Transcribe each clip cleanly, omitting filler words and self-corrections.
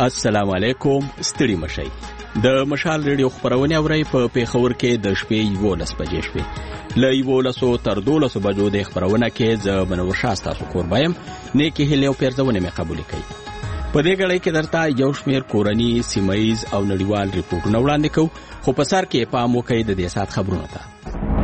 السلام علیکم. ستړي مشئ. د مشال ریډیو خبرونه اوري په پیښور کې د شپې 11 بجې شوې. له 11 تر 12 بجو د خبرونه کې ز منور شاه تاسو قربایم نیکی هلي او پیرزونه مې قبول کړي. په دې غړې کې درته یو شمېر کورنی سیمایز او نړیوال ریپورتونه وړاندې کوو، خو په سر کې پام وکړئ د دې سات خبرونه ته.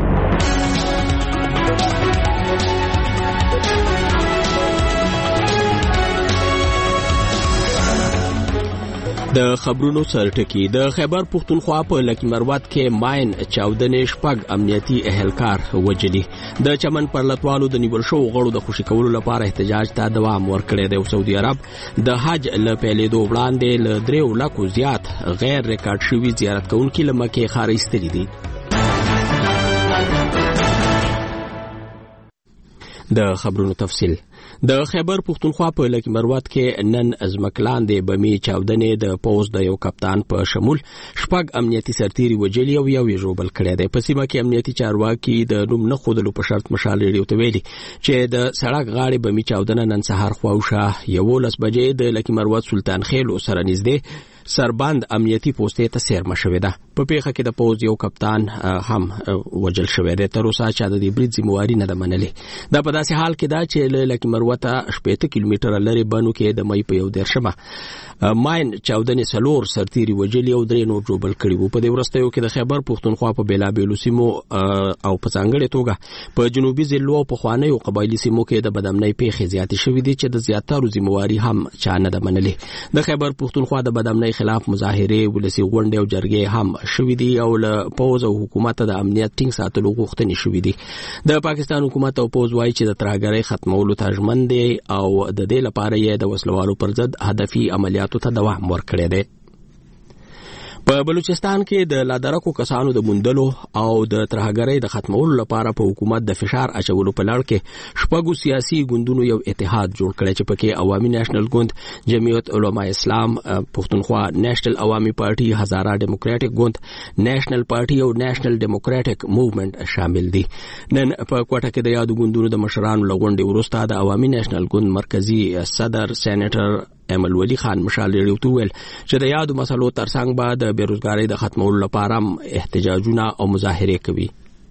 د خبرونو سرټکی د خیبر پختونخوا په لکی مروت کې ماین چاودنې شپږ امنیتي اهلکار وجلي. د چمن پر لټوالو د نیول شو غړو د خوشی کولو لپاره احتجاج ته دوام ورکړی دی. سعودي عرب د حج له پیلېدو وړاندې له 3 لکو زیات غیر ریکارډ شوي زیارت کوونکي له مکې خارج ایستلي دي. د خبرونو تفصیل. د خیبر پختونخوا په لکی مروت کې نن ازمکلاندې بمی چاودنې د پوز د یو کپتان په شمول شپږ امنیتي سرتیري وجلي او یو ژوبل کړی دی. په سیمه کې امنیتي چارواکي د نوم نه خودلو په شرط مشال ریډیو ته ویلي چې د سړک غاړې بمی چاودنه نن سهار خواوشه 11 بجې د لکی مروت سلطان خیلو سره نږدې سربند امنیتي پوسټې ته سیرمه شوې ده. په پیښه کې د پوز یو کپتان هم وجل شوی دی. تر اوسه چا د دې برید ذمہواری نه ده منلې. دا په داسې حال کې ده چې له لکی مروته 80 کیلومتره لري بانو کې د مې په یو درشمه ماین چاودنې سلور سرتیري وجلی او 3 نور جوړ کړي وو. په دې ورستیو کې د خیبر پختونخوا په بیلابیلو سیمو او په څنګهړې توګه په جنوبي ضلعو او په خوانیو قبایلی سیمو کې د بدامنۍ پیښې زیاتې شوې دي چې د زیاترو ذمہواری هم چا نه ده منلې. د خیبر پختونخوا د بدامنۍ خلاف مظاهره ولسی غونډې او جرګې هم شوې دي او له پوز او حکومت د امنیت ټینګ ساتلو غوښتنې شوې دي. د پاکستان حکومت او پوز وايي چې د ترهګرۍ ختمولو ته ژمن دي او د دې لپاره یې د وسلوالو پر ضد هدفي عملیاتو ته دوام ورکړی دی. په بلوچستان کې د لادرکو کسانو د موندلو او د ترهګرۍ د ختمولو لپاره په حکومت د فشار اچولو په لړ کې شپږو سیاسي ګوندونو یو اتحاد جوړ کړی چې پکې عوامي نېشنل ګوند، جمعیت علماء اسلام پښتونخوا نېشنل عوامي پارټي، هزاره ډیموکراټک ګوند، نېشنل پارټي او نېشنل ډیموکراټک موومېنټ شامل دي. نن په کوټه کې د یادو ګوندونو د مشرانو لغونډې وروسته د عوامي نېشنل ګوند مرکزی صدر سېنیټر امل ولی خان مشال ریډیو ته ویل چې د یادو مسلو ترڅنګ به د بیروزګاری د ختمولو لپاره احتجاجونه او مظاهره کوي.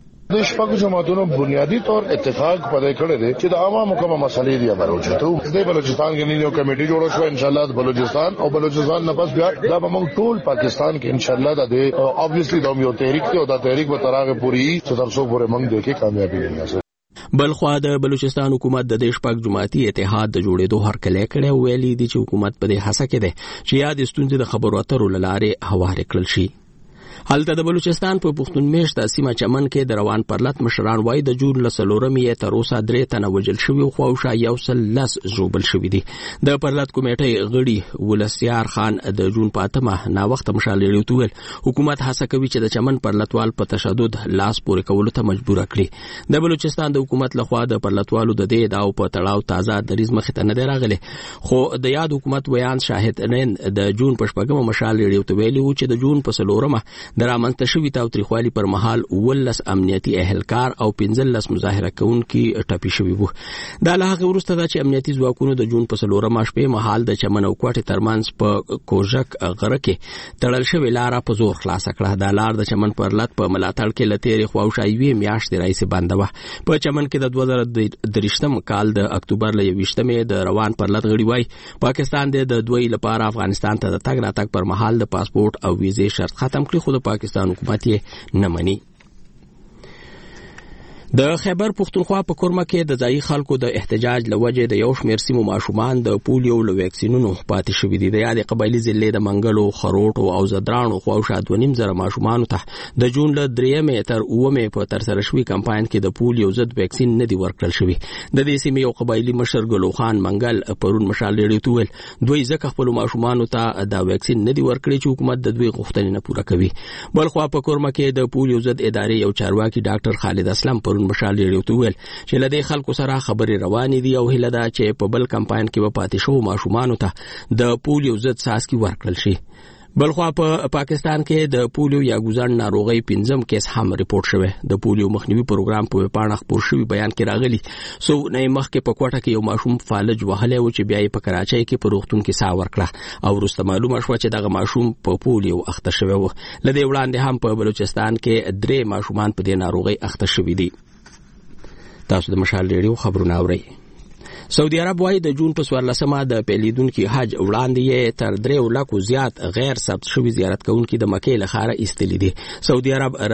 د شپږ جماعتونو بنیادی طور اتفاق پدې کړی دی چې د عوامو کومه مسلې دی بلوچستان د بلوچستان کې یو کمیټي جوړه شو ان شاء الله د بلوچستان او بلوچستان نه پس بیا دا به موږ ټول پاکستان کې ان شاء الله د اوبویسلی د یو تحریک ته او د تحریک په تراغه پوری چې تر څو پورې موږ د کې کامیابی نه بلخوا د بلوچستان حکومت د دې شپږ جماعتي اتحاد د جوړېدو هرکلی کړی او ویلي دي چې حکومت په دې هڅه کې دی چې یاد ستونزې د خبرو اترو له لارې هوارې کړل شي. هلته د بلوچستان په پښتون میشته سیمه چمن کې د روان پرلط مشران وای د جون له 4 تر اوسه 3 تنه وجل شوي او خواوشه 110 ژوبل شوي دي. د پرلط کمیټې غړي ولسیار خان د جون پاتمه نا وخت مشال ریډیو ته ویل حکومت هڅه کوي چې د چمن پرلطوال په تشدد لاس پورې کولو ته مجبور کړي. د بلوچستان د حکومت لخوا د پرلطوالو د دې داو په تړاو تازه دریز مخ ته نه راغلي، خو د یاد حکومت بیان شاهد نن د جون په شپږمه مشال ریډیو ته ویلي چې د جون په 4 د رامنځته شوي تاوتریخوالي پر مهال 19 امنیتي اهلکار او 15 مظاهره کوونکي ټپي شوي وو. دا له هغه وروسته دا چې امنیتي ځواکونو د جون په 4 شپې مهال د چمن او کوټې ترمنځ په کوژک غره کې تړل شوی لار په زور خلاص کړه. دا لار د چمن پر لټ په ملاتړ کې لتهري خواوشایوي میاشتې راځي بنده و. په چمن کې د 2023 کال د اکتوبر ل 20 د روان پر لټ غړي وای پاکستان د دوی لپاره افغانستان ته د تګ راتګ پر مهال د پاسپورت او ویزې شرط ختم کړی، خو د پاکستان حکومت یې نه مني. د خیبر پختونخوا په کورمه کې د ځایي خلکو د احتجاج لوجه د یو شمېر سیمو ماشومان د پولیو له ویکسینونو پاتې شوي دي. د یادې قبایلي ضلع د منګلو، خروټو او زدرانو خواوشا 2.5 زره ماشومانو ته د جون له 3 تر 9 په ترسره شوي کمپاین کې د پولیو ضد ویکسین نه دی ورکړل شوی. د دې سیمې یو قبایلي مشر ګلو خان منګل پرون مشال ریډیو ته ویل دوی ځکه خپل ماشومانو ته دا ویکسین نه دی ورکړي چې حکومت د دوی غوښتنې نه پوره کوي. بلخوا په کورمه کې د پولیو ضد ادارې یو چارواکي ډاکټر خالد اسلم پرون مشال ریډیو ته ویل چې لدې خلکو سره خبرې روانې دي او هیله ده چې په بل کمپاین کې به پاتې شو ماشومانو ته د پولیو ضد څاڅکي ورکړل شي. بلخوا په پاکستان کې د پولیو یا ګوزن ناروغي 15 کیس هم ریپورت شوه. د پولیو مخنیوي پروګرام په پاڼه خبر شوی بیان کې راغلی سو نه مخکې په کوټه کې یو ماشوم فالج وهلی و چې بیا یې په کراچۍ کې په روغتون کې سا ورکړه او وروسته معلومه شوه چې دغه ماشوم په پولیو اخته شوی و. لدې وړاندې هم په بلوچستان کې 3 ماشومان په دې ناروغي اخته شوي دي. تاسو د مشال ریډیو خبرونه اورئ. سعودي عرب وايي د جون په 14مه د پیلیدونکو حج وړاندې یې تر 3 لکو زیات غیر ثبت شوي زیارت کوونکي د مکې له خاره ایستلي دي. سعودي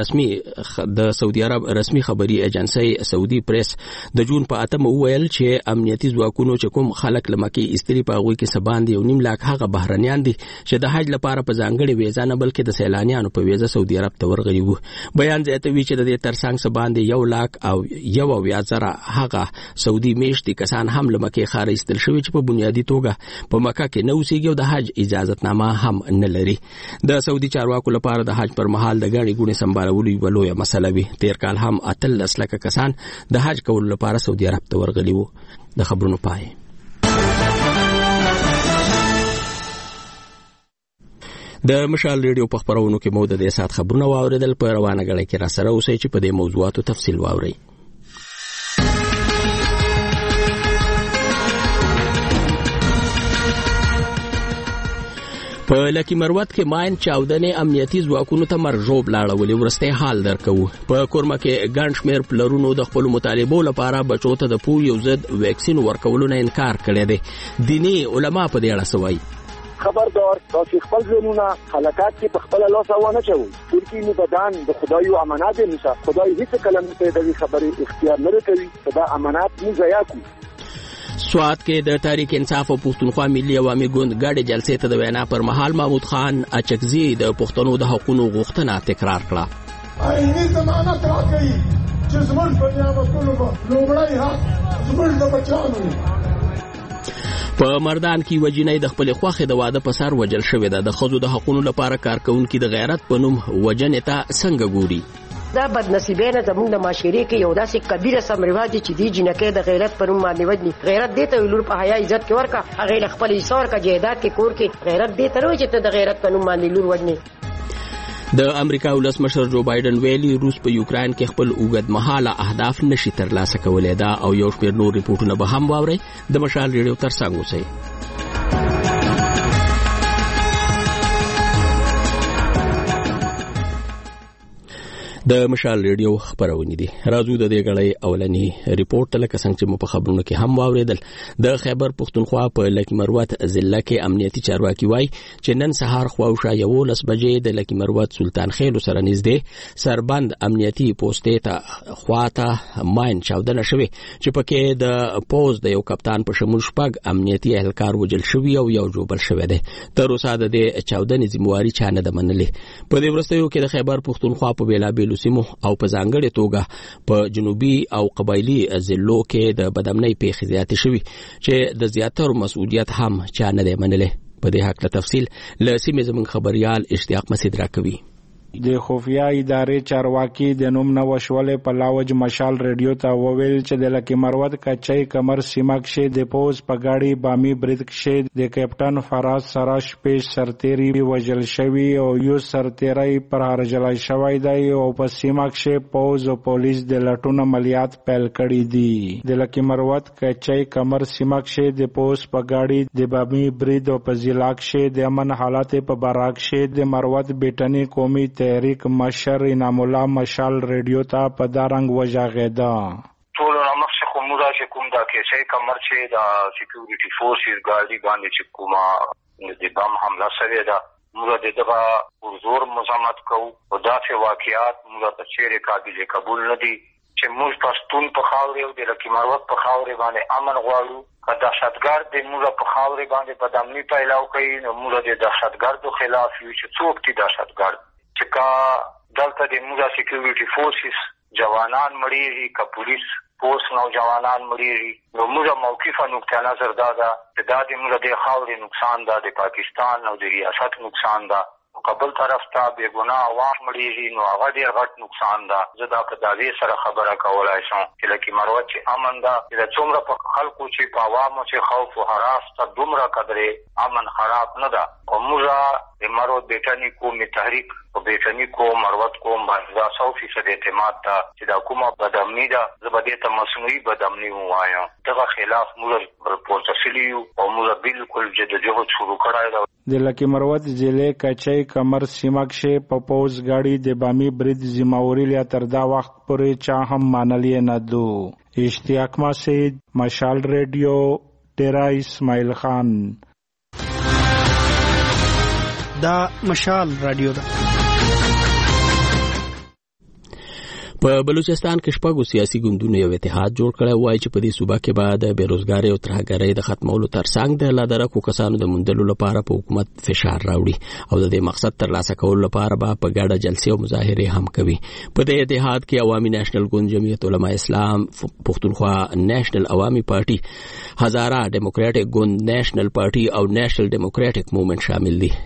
عرب رسمي خبري ایجنسی سعودي پریس د جون په 8 وویل چې امنیتي ځواکونو چې کوم خلک له مکې ایستلي په هغوی کې سباندې 1.5 لک هغه بهرنیان دي چې د حج لپاره په ځانګړي ویزا نه بلکې د سیلانیانو په ویزا سعودي عرب ته ورغلي وو. بیان زیاتوي چې د دې ترڅنګ سباندې 1 لک او 1.5 هغه سعودي میشتي کسان هم لمکه خارج استل شوی چې په بنیادی توګه په مکه کې نو سیږي او د حج اجازهتنامه هم نه لري. د سعودي چارواکو لپاره د حج پر مهال د غاړي ګونې سمبالولو یو لویه مسله وي. تیر کال هم 13 لک کسان د حج کولو لپاره سعودي عرب ته ورغلي وو. د خبرونو پای. د مشال ریډیو په خبرونو کې مو د دې سات خبرونه واوریدل. په روانه غړي کې را سره اوسئ چې په دې موضوعاتو تفصیل واورئ. په لکی مروت کې ماین چاودنې امنیتي ځواکونو ته مرجوب لاړولې. ورسته حال درکو په کورما کې ګڼ شمېر پلرونو د خپل مطالبو لپاره بچو ته د پولیو ضد ویکسین ورکولو نه انکار کړی دی. دینی علما په دې اړه څه وایي؟ خبردار تاسو خپل ځانونه حلقات کې په خپل لاس وانه چوي. ترکی نه بدن د خدای او امانت نشه. خدای هیڅ کلمه ته د خبرې اختیار نه کوي. دا امانت نه ضایع کوي. سوات کې د تاریخ انصاف او پښتونخوا ملي عوامي ګوند ګډ جلسې ته د وینا پر مهال محمود خان اچکزي د پښتنو د حقوقو غوښتنه تکرار کړه. آئینی ضمانت راکړي چې زموږ په نعمتونو به لومړی حق زموږ د بچیانو. په مردان کې وجینې د خپل خوخه د واده په سر وجل شوې ده. د خزو د حقوقو لپاره کارکونکو د غیرت په نوم وجنې ته څنګه ګوري؟ دا بدنصیبانه زموږ د معاشري کې یو داسې کبیره سم رواج چې دی جنکه د غیرت پر نوم باندې وجني. غیرت دې ته ویلور په حیا عزت کې ورکا هغه خپل ایثار کا جیدات کې کور کې غیرت دې ته وایي چې ته د غیرت په نوم باندې لور وجني. د امریکا ولسمشر جو بایدن ویلي روس په یوکرين کې خپل اوږد مهاله اهداف نشي ترلاسه کولای. دا او یو شمېر نور ریپورتونه به هم واوري. د مشال ریډیو ترڅنګ اوسئ. د مشال ریډیو خبرونه دي. راځو د دې غړې اولنی ریپورت لکه څنګه چې مو په خبرونو کې هم واوریدل. د خیبر پښتونخوا په لکی مروت ضلع کې امنیتي چارواکي وای چې نن سهار خواوشا 11 بجې د لکی مروت سلطان خیل سره نږدې سربند امنیتي پوسټ ته خواته ماین چاودنه شوه چې پکې د پوز د یو کپتان په شمول شپږ امنیتي اهلکار وجل شوی او یو جوبل شوی دی. تر اوسه د چاودنې ذمہواری چا نه ده منلې. په دې ورستیو کې د خیبر پښتونخوا په بیلابیل سیمو او په ځانګړي توګه په جنوبي او قبایلی ضلعو کې د بدامنۍ پیښې زیاتې شوي چې د زیاترو مسؤلیت هم چا نه دی منلی. په دې حق له تفصیل له سیمې زموږ خبريال اشتیاق مسعود راکوي. د خفیه ادارې چارواکي د نوم نه وشولې په لاوج مشال ریډیو ته وویل چې د لکی مروت کچای کمر سیمه کې د پوز په گاډي بامي برید کې د کپټن فراز سراش پیش سرتيري وجل شوی او یو سرتيري پر هرجلای شوی دی او په سیمه کې پوز او پولیس د لټون عملیات پیل کړي دي. د لکی مروت کچای کمر سیمه کې د پوز په گاډي د بامي برید او په ضلع کې د امن حالات په براک کې د مروت بیٹنی قومي تحریک مشر انعام الله مشال ریډیو ته په دارنګ وجاغیدا. ټول مخشه کومه چې کوم دا کې چې کمر چې دا سکیورټي فورسز ګاډي باندې چې کومه د بم حمله شوې ده موږ دغه زور مزاحمت کوو او دا چې واقعیات موږ ته چیرې قابل قبول نه دي چې موږ پښتون په خاورې او د لکی مروت په خاورې باندې امن غواړو. که دهشتګرد د موږ په خاورې باندې بدامني پیلاو کوي نو موږ د دهشتګردو خلاف یو چې څوک دي دهشتګرد چې کا دلته د موږ سکیورټي فورسز جوانان مړیږي که پولیس پوس نوجوانان مړیږي نو موږ موقفه نقطه نظر دا ده چې دا د موږ د خاورې نقصان ده د پاکستان او د ریاست نقصان ده. قبل طرف ته بے ګناه عوام مړیږي نو هغه ډېر غټ نقصان ده. زه دا په دعوی سره خبره کولای شم چې لکه مروت چې امن ده چې څومره په خلکو چې په عوامو چې خوف او هراس ته دومره قدرې امن خراب نه ده او موږ مروت بیٹانی قوم تحریک او بیٹانی قوم مروت قوم باندې 100% اعتماد ته چې دا کومه بدامنی ده زبدې ته مصنوعي بدامنی وایم دغه خلاف موږ پورته شلیو او موږ بالکل جدوجہد شروع کړای دا د لکی مروت ضلع کچای کمر سیمه کې په پوز گاڑی د بامی برید ذمہواری لیا تر دا وخت پورې چا هم مانلی نه دو. اشتیاق مسعود، مشال ریډیو، ډیرا اسماعیل خان. دا مشال رادیو ده. په بلوچستان کې شپږ سیاسي ګوندونو یو اتحاد جوړ کړی وای چې په دې صوبه کې بعد بیروزګاری او ترهګرۍ د ختمولو ترڅنګ د لادرکو کسانو د موندلو لپاره په حکومت فشار راوړي او د دې مقصد ترلاسه کولو لپاره به په ګډه جلسې او مظاهرې هم کوي. په دې اتحاد کې عوامي نېشنل ګوند، جمعیت علماء اسلام، پښتونخوا نېشنل عوامي پارټي، هزاره ډیموکراټک ګوند، نېشنل پارټي او نېشنل ډیموکراټک موومېنټ شامل دي.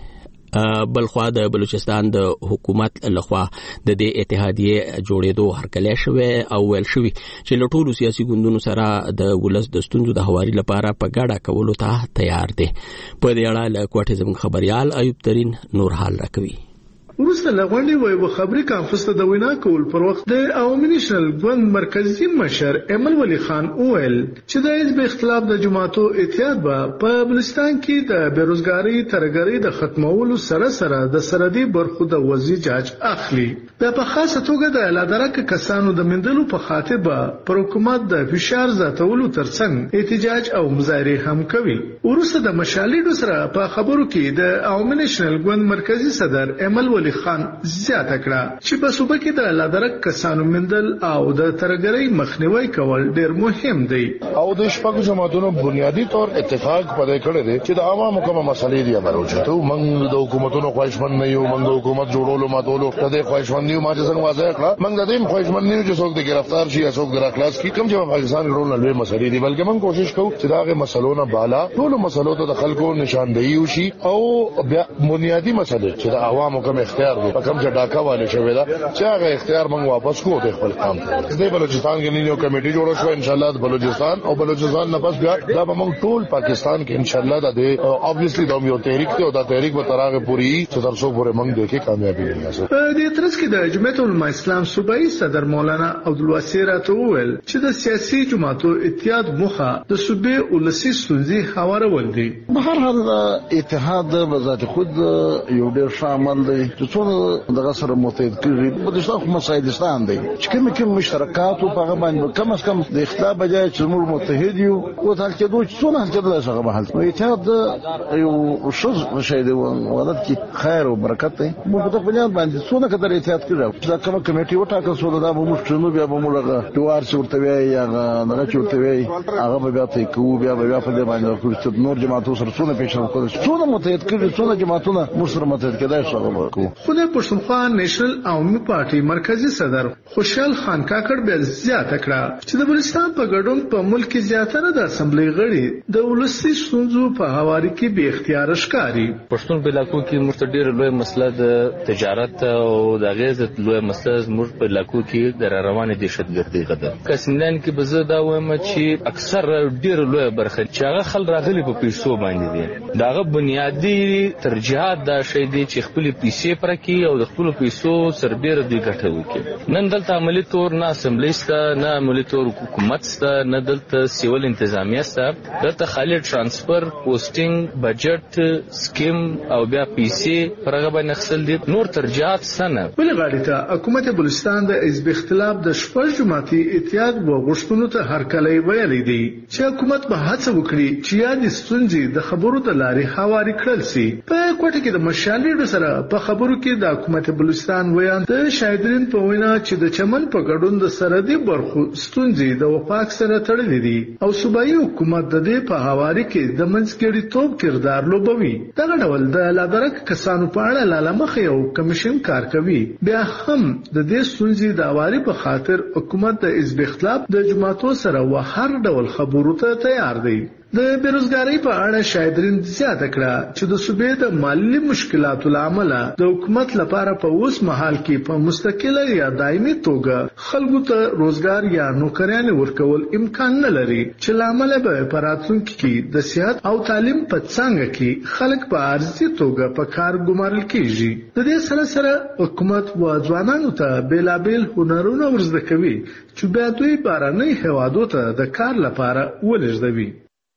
بلخوا د بلوچستان د حکومت لخوا د دې اتحادیه جوړېدو هرکلی شوی او ویل شوی چې له ټولو سیاسي ګوندونو سره د ولس د ستونزو د هواري لپاره په ګډه کولو ته تیار دی. په دې اړه له کوټې زموږ خبريال ایوب ترین نور حال راکوي. وروسته لغونډې وایي خبري کانفرنس ته د وینا کول پر وخت د عوامي نېشنل ګوند مرکزی مشر ایمل ولی خان اویل چې د حزب اختلاف د جماعتو اتحاد په بلوچستان کې د بیروزګاری ترهګرۍ د ختمولو سره سره د سرحدي برخو د وضعي جاج اخلي. د په خاصه توګه د لادرک کسانو د مندلو په خاطر پر حکومت د فشار زیاتولو ترڅنګ احتجاج او مظاهرې هم کوي. وروسته د مشالېدو سره په خبرو کې د عوامي نېشنل ګوند مرکزی صدر ایمل ولی خان زیاته کړه چې په صوبه کې د لادرک کسانو مندل او د ترهګرۍ مخنیوي کول ډېر مهم دی. او د شپږ جماعتونو بنیادی طور اتفاق پدې کړی دی چې د عوامو کومه مسلې دی بروچته موږ د حکومتونو خواهشمند نه یو، موږ د حکومت جوړولو ماتولو د دې خواهشمند یو. ما چې څنګه واضح کړه موږ د دې خواهشمند نه یو چې څوک د گرفتار شي یا څوک د اخلاص کی کوم چې پاکستان رول نه لوي مسلې دي، بلکې موږ کوشش کوو چې دا غي مسلو نه بالا ټول مسلو ته د خلکو نشاندهي وشي او بنیادی مسلې چې د عوامو کوم اختیار دی په کوم چې ډاکا والے شوی دا چې هغه اختیار موږ واپس کوو د خپل کام ته. د بلوچستان کې نیو کمیټي جوړه شو ان شاء الله د بلوچستان او بلوچستان نه پس بیا دا موږ ټول پاکستان کې ان شاء الله د obviously د یو تحریک ته او د تحریک په تراغه پوری چې تر څو پورې موږ د کې کامیابی نیاسو. د ترڅ کې د جمعیت علماء اسلام صوبایي صدر مولانا عبدالواسع راته وویل چې د سیاسي جماعتو اتحاد مخه د صوبې ولسی ستونزې هوارول دي. په هر حال اتحاد به ذات خود یو ډېر شامل دی چې څونه دغه سره متحد کړي. بلوچستان خو مسایدستان دی چې کوم مشترکات په هغه باندې کم از کم د اختلاف بجای چې موږ متحد یو او حل کېدو چې څونه حل کېدل څنګه به حل. اتحاد یو شی دی ولادت کې خیر او برکت دی. موږ په بنیاد باندې څونه قدر اتحاد کړو چې دا کوم کمیټي وټاکل شو دا به موږ شنو بیا به موږ دوار څورته وی یا دغه چورته وی هغه بیا ته کوو بیا په دې باندې چې نور جماعتونو سره څونه پیښه کړو څونه متحد کړي څونه جماعتونه موږ سره متحد کېدای شو کوو. خو د پښتونخوا نېشنل عوامي پارټي مرکزی صدر خوشحال خان کاکړ بیا زیاته کړه چې د بلوچستان په ګډون په ملک کې زیاتره د اسمبلی غړي د ولسي ستونزو په هواري کې به اختیار ښکاري. پښتون په علاقو کې موږ ډېر لوی مسله د تجارت او د غیز لوی مسله موږ په علاقو کې د روانه دهشتګردي غده کسندان کې به زه دا وایم چې اکثر ډېر لوی برخه چې هغه خل راغلي په پیسو باندې دي. داغه بنیادی ترجیحات دا شی دي چې خپل پیسې پرکی او د خپل پیسو سربېره دی ګټه وکړي. نن دلته عملی تور نه اسمبلی سته، نه عملی تور حکومت سته، نه دلته سیول انتظامیه سته. دلته خالی ترانسفر، پوسټینګ، بجټ، سکیم او بیا پیسې پرغه باندې خپل دي. نور ترجیحات سنه بل غاړي ته حکومت بلوچستان د حزب اختلاف د شپږ جماعتي اتحاد وغوښتنو ته هرکلی ویلي دی چې حکومت به هڅه وکړي چې یاد ستونزې د خبرو د لارې هواري کړل شي. په کوټه کې د مشالېدو سره په خبرو کې د حکومت بلوچستان ویان د شاهدین په وینا چې د چمن په ګډون د سرحدي برخو ستونزې د وفاق سره تړلې دي او صوبایي حکومت د دې په هواري کې د منځګړیتوب کردار لوبوي. دغه ډول د لادرک کسانو په اړه لالمخې یو کمیشن کار کوي. بیا هم د دې ستونزې د هواري په خاطر حکومت د حزب اختلاف د جماعتو سره و هر ډول خبرو ته تیار دی. د بیروزګاری په اړه شایدرین زیاته کړه چې د صوبې د مالی مشکلاتو لامل د حکومت لپاره په اوس مهال کې په مستقله یا دایمي توګه خلکو ته روزګار یا نوکریان ورکول امکان نه لري چې لامل به په راتلونکي کې د صحت او تعلیم په څنګه کې خلک په ارزي توګه په کار ګمارل کیږي. د دې سره سره حکومت و ځوانانو ته بیلابیل هنرونه ورزده کوي چې بیا دوی بارنۍ هیوادو ته د کار لپاره ولېږدوي.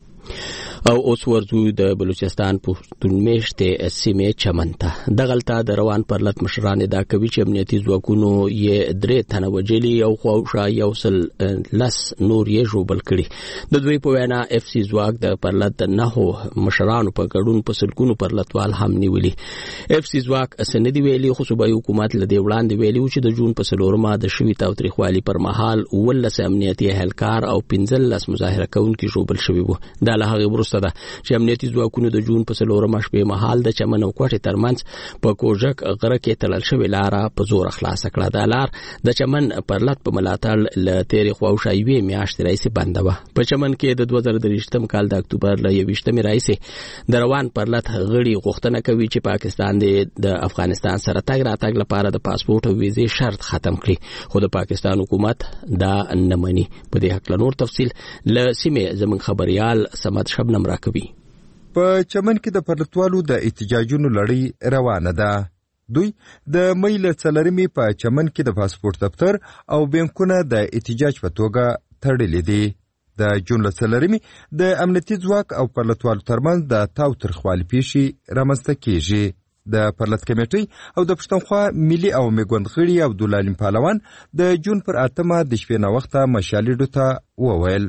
او اوس ورځو د بلوچستان پښتون میشتې سیمې چمن ته دغلته د روان پرلط مشران دا کوي چې امنیتي ځواکونو یې 3 تنه وجلي او خواوشا یو سل لس نور یې ژوبل کړي. د دوی په وینا اف سی ځواک د پرلط نهو مشرانو په ګډون په سلګونو پرلطوال هم نیولي. اف سی ځواک اسندي ویلي خو صوبایي حکومت له دې وړاندې ویلي چې د جون په سلورمه د شوي تاوتریخوالي پر مهال ولس امنیتي اهلکار او 15 مظاهره کوونکي ژوبل شوي وو. دا له هغه وروسته ده چې امنیتي ځواکونو د جون په سلورمه شپې مهال د چمن او کوټې ترمنځ په کوژک غره کې تړل شوې لاره په زور خلاص کړه. دا لار د چمن پرلط په ملاتړ له تیرې خواوشا یوې میاشتې راهیسې بنده وه. په چمن کې د 2023 کال د اکتوبر له 21 راهیسې د روان پرلط غړي غوښتنه کوي چې پاکستان د افغانستان سره تګ راتګ لپاره د پاسپورت او ویزې شرط ختم کړي، خو د پاکستان حکومت دا نه مني. په دې حق نور تفصیل له سیمې زموږ خبريال سمد شبنم راکوي. په چمن کې د پرلطوالو د احتجاجونو لړۍ روانه ده. دوی د مې له 4 په چمن کې د پاسپورت دفتر او بانکونه د احتجاج په توګه تړلې دي. د جون له 4 د امنیتي ځواک او پرلطوالو ترمنځ د تاوتریخوالي پیښې رامنځته کیږي. د پرلط کمیټې او د پښتونخوا ملي او میګوند غړي عبدالعلیم پهلوان د جون پر 8 د شپې نه وخته مشالېډو ته وویل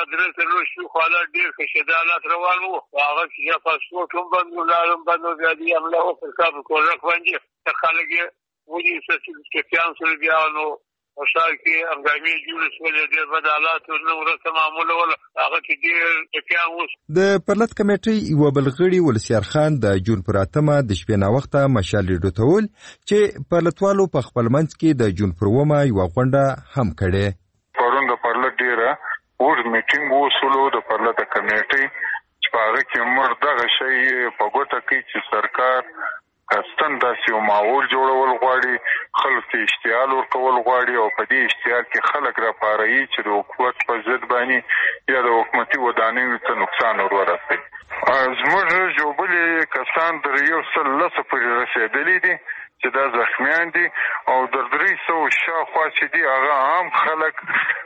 خواله ډیر خشدالات روان وو. هغه چې پاسپورت هم بندو زیادي عمله او پر کار کوژک باندې خلک ودي سټیان سره بیا نو وشال کې انګامي جوړ شول ډیر بدالات نو ورته معمول ول هغه کې ډیر ټکیان وو. د پرلط کمیټې یو بلغړي ولسیار خان د جون پر 8 د شپې نه وخته مشالېډو ته ول چې پرلطوالو په خپل منځ کې د جون پر 1 یو غونډه هم کړې. پرون د پرلط ډیره ور میټینګ وسولو د پرلط کمیټې چې په هغه کې موږ دغه شی په ګوته کې چې سرکار کستن داسې یو ماحول جوړول غواړي، خلک ته اشتعال ورکول غواړي او په دې اشتعال کې خلک راپاروي چې د حکومت په ضد باندې یا د حکومتي ودانیو ته نقصان ورسوي. زموږ جوبلې کسان در 110 پورې رسېدلي دي چې دا زخمیان دي او در 300 شاوخوا چې دي هغه عام خلک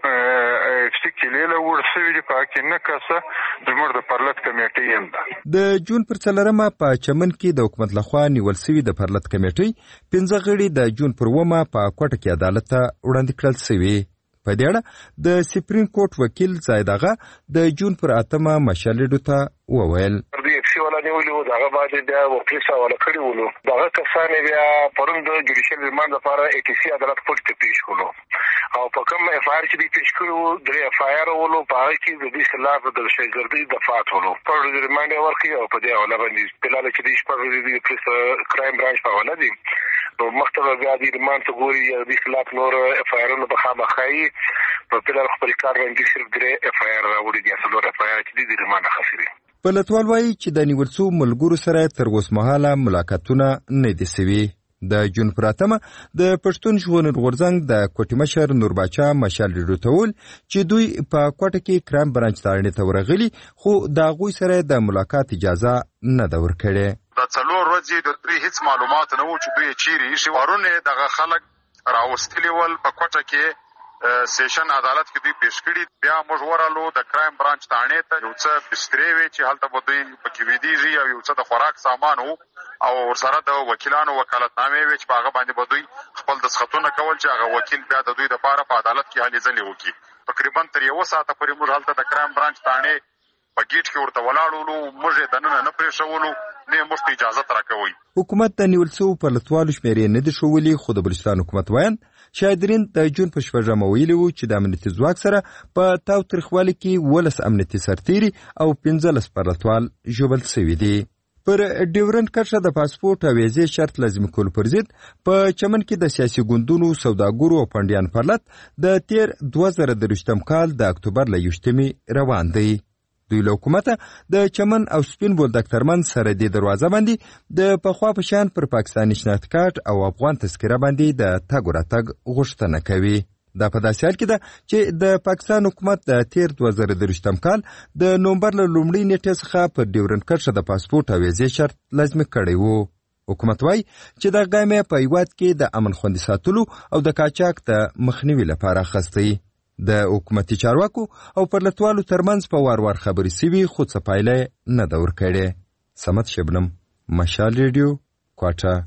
اکسیکلیله ورسوي دي. په کې نه کسه زموږ د پرلط کمیټې هم ده. د جون پر 4 په چمن کې د حکومت لخوا نیول شوی د پرلط کمیټې 15 غړي د جون پر 1 په کوټه کې عدالت ته وړاندې کړل شوي. په دې اړه د سپریم کورټ وکیل زاید آغا د جون پر 8 مشالېډو ته وویل ولا نیولې و دغه باندې بیا وکیل سره ولا کړی ولو. دغه کسان بیا پرون د جوډیشل ریماند لپاره ای ټي سي عدالت کوټ ته پیښ کړو او په کوم اف آی آر چې پیښ کړو درې اف آی آر ولو په هغه کې د دې خلاف د شایګردي دفعات ولو پر ریماند ورکړي او په دې حواله باندې بلال چې د شپږ د پولیس کرایم برانچ په حواله دي نو مختلف بیا د ریماند ته ګوري د خلاف نور اف آی آر نو په خامخایي په بلال خپل کار باندې صرف درې اف آی آر راوړي دي اصل اف آی آر چې د ریماند خاصري. پرلطوال وایي چې د نیول شوو ملګرو سره تر اوسه مهاله ملاقاتونه نه دي شوي. د جون پر 8 د پښتون ژغورنې غورځنګ د کوټې مشر نور باچا مشالېډو ته ول چې دوی په کوټه کې کرایم برانچ ته اړینې ته ورغلي خو د هغوی سره د ملاقات اجازه نه ده ورکړې. د 4 ورځې د دوی هیڅ معلومات نه وو چې دوی چیرې شي. ورونه دغه خلک راوستلي ول په کوټه کې سیشن عدالت کې دوی پیش کړي. بیا موږ ورالو د کرایم برانچ تاڼې ته یو څه بسترې وي چې هلته به دوی پکې ویدیږي او یو څه د خوراک سامان وو او ورسره د وکیلانو وکالتنامې وي چې په هغه باندې به دوی خپل دسخطونه کول چې هغه وکیل بیا د دوی دپاره په عدالت کې هلې ځلې وکړي. تقریبا تر 1 ساعته پورې موږ هلته د کرایم برانچ تاڼې په ګیټ کې ورته ولاړولو. موږ یې دننه نه پرېښولو نه موږ ته اجازه راکوي. حکومت د نیول شوو پرلطوالو شمېرې نه دي ښولي خو د بلوچستان حکومت وایي شایدرین د جون په 4 ویلي وو چې د امنیتي ځواک سره په تاوتریخوالي کې 12 امنیتي سرتیري او 15 پرلطوال ژوبل شوي دي. پر ډیورنډ کرښه د پاسپورت او ویزې شرط لازمي کول پر ضد په چمن کې د سیاسي ګوندونو سوداګرو او پنډیان پرلط د تیر 2023 کال د اکتوبر له 21 روان دی. دوی له حکومته د چمن او سپین بولدک ترمنځ سره د دروازه باندې د پخوا په شان پر پاکستاني شناخت کارت او افغان تذکره باندې د تګ و راتګ غوښتنه کوي. دا په داسې حال کې ده چې د پاکستان حکومت د تیر 2023 کال د نومبر له لومړۍ نیټې څخه پر ډیورنډ کرښه د پاسپورت او ویزې شرط لازمي کړی و. حکومت وایي چې دا ګام یې په هیواد کې د امن خوندي ساتلو او د قاچاق د مخنیوي لپاره اخیستی. د حکومتي چارواکو او پرلتوالو ترمنځ په وار وار خبرې سوي خو څه پایله نه ده ورکړې. صمد شبنم، مشال ریډیو، کوټه.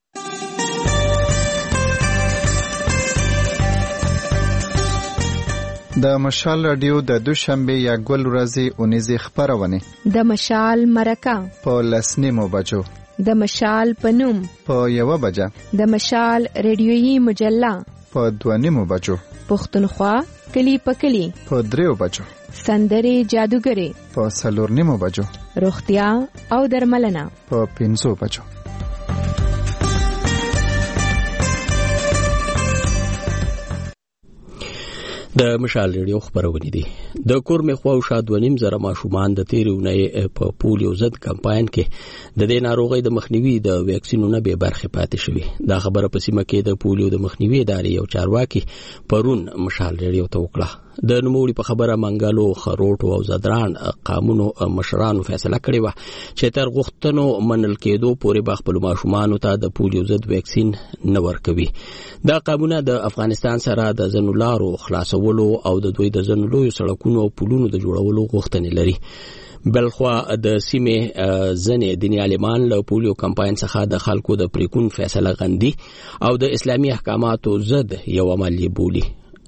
د مشال رادیو د دوشنبه یا ګل ورځې اونیزه خبرونه د مشال مرکه په لسنیمو بجو، د مشال پنوم په 1 بجه، د مشال ریډیویي مجله په 2 بجو، پښتونخوا کلی په کلی په 3 بجو، سندري جادوګری په 4 بجو، روغتیا او درملنه په 5 بجو. د مشال ریډیو خبرونه دي. د کور مخوا او شاد ونیم زره ماشومان د تیرونه په پولیو ضد کمپاین کې د دې ناروغي د مخنیوي د ویکسینونو به برخه پاتې شوی. دا خبره په سیمه کې د پولیو د مخنیوي ادارې او چارواکي پرون مشال ریډیو ته وکړه. د نوموړي په خبره منګالو، خروټو او زدران قانونو مشرانو فیصله کړې و چې تر غوښتنو منل کېدو پورې به خپل ماشومان ته د پولیو ضد ویکسین نه ورکوي. دا قانون د افغانستان سره د زنولارو خلاصولو او د دوی د زنولو سړکونو او پلونو د جوړولو غوښتنې لري. بلخوا د سیمه ځنې دیني عالمان له پولیو کمپاین څخه د خلکو د پریکون فیصله غندي او د اسلامي احکاماتو ضد یو عمل بولي.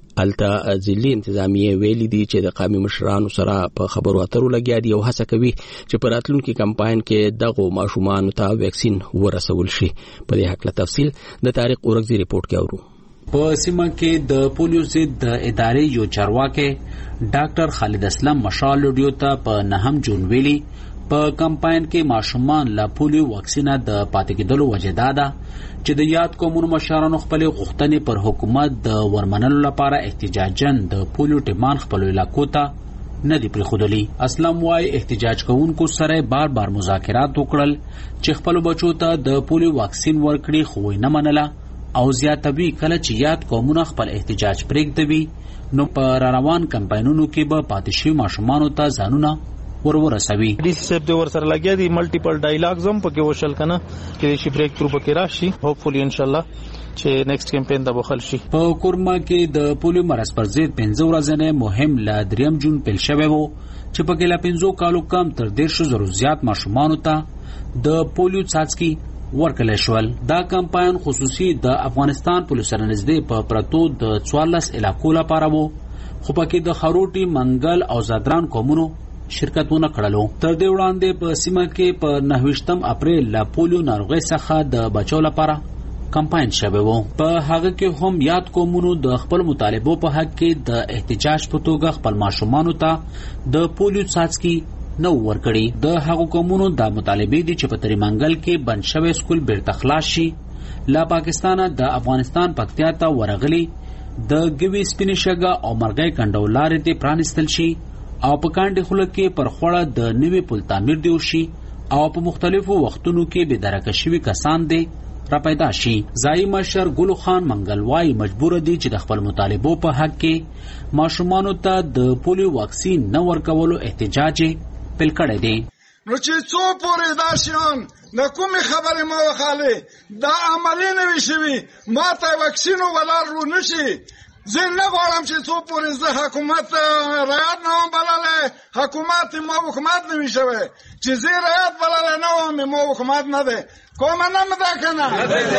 الته ځلې انتظامیه ویلي دي چې د قومي مشرانو سره په خبرو اترو لګیا دي او هڅه کوي چې په راتلونکي کمپاین کې دغه ماشومان ته ویکسین ورسول شي. په دې حق له تفصیل د طارق اورګزي ریپورت کې اورو. په سیمه کې د پولیو ضد د ادارې یو چارواکي ډاکټر خالد اسلام مشال ریډیو ته په 9 جون ویلي په کمپاین کې ماشومان لا پولیو واکسینه د پاتې کېدلو وجه ده چې د یاد قومونو مشرانو خپل غوښتنې پر حکومت د ورمنلو لپاره احتجاجاً د پولیو ټیمان خپل علاقو ته نه دی پرېښودلی. اسلام وايي احتجاج کوونکو سره بار بار مذاکرات وکړل چې خپل بچو ته د پولیو واکسین ورکړي خو یې نه منله او زیاتوي کله چې یاد قومونه خپل احتجاج پرېږدوي نو په روان کمپاینونو کې به پاتې شوي ماشومانو ته ځانونه ورسوي. ډي سی صاحب د ورسره لګیا دي ملټیپل ډایلاګز هم پکې وشل کنه چې شي بریک تھرو پکې راشي هوپفولي ان شاء الله چې نیکسټ کمپاین د بخل شي. په کورما کې د پولیو مرض پر ضد 15 ورځې مهم ل 3 جون پیل شوی وو چې پکې لا 15 کالو کم تر 150 زیات ماشومان ته د پولیو څاڅکي ورکړل شول. دا کمپاین خصوصي د افغانستان پولیس سره نږدې په پرتو د 14 علاقو لپاره وو خو پکې د خروټي، منګل او زدران قومونو شرکتونه کړلو. تر دې وړاندې په سیمه کې په 29 اپریل لا پولیو ناروغي څخه د بچو لپاره کمپاین شوی وو. په هغه کې هم یاد قومونو د خپل مطالبو په حق کې د احتجاج په توګه خپل ماشومانو ته د پولیو څاڅکي نو ورکړي. د هغو قومونو د مطالبې دي چې په تریمنګل کې بند شوی سکول بیرته خلاص شي، لا پاکستان د افغانستان پکتیا ته ورغلي د ګوي سپینې شګه او مرغۍ کنډولارې ته پرانستل شي او په کاندې خلک کې پر خوړه د نوې پل تعمیر دی وشي او په مختلفو وختونو کې به درکه شوي کسان دي را پیدا شي. ځایي مشر ګلو خان منګلوای مجبور دي چې د خپل مطالبو په حق کې ماشومانو ته د پولیو واکسین نه ورکولو احتجاج پیل کړی دی. نو چې څو پورې دا شیان د کومې خبرې ما وخاله دا عملي نه وي شوي ما ته واکسین ولار رو نشي. زه نه غواړم چې څو پورې زه حکومت رعایت نه وم بللی حکومت ما حکومت نه وي شوی چې زه رعایت بللی نه وم ما حکومت نه دی کومه نه مده که نه.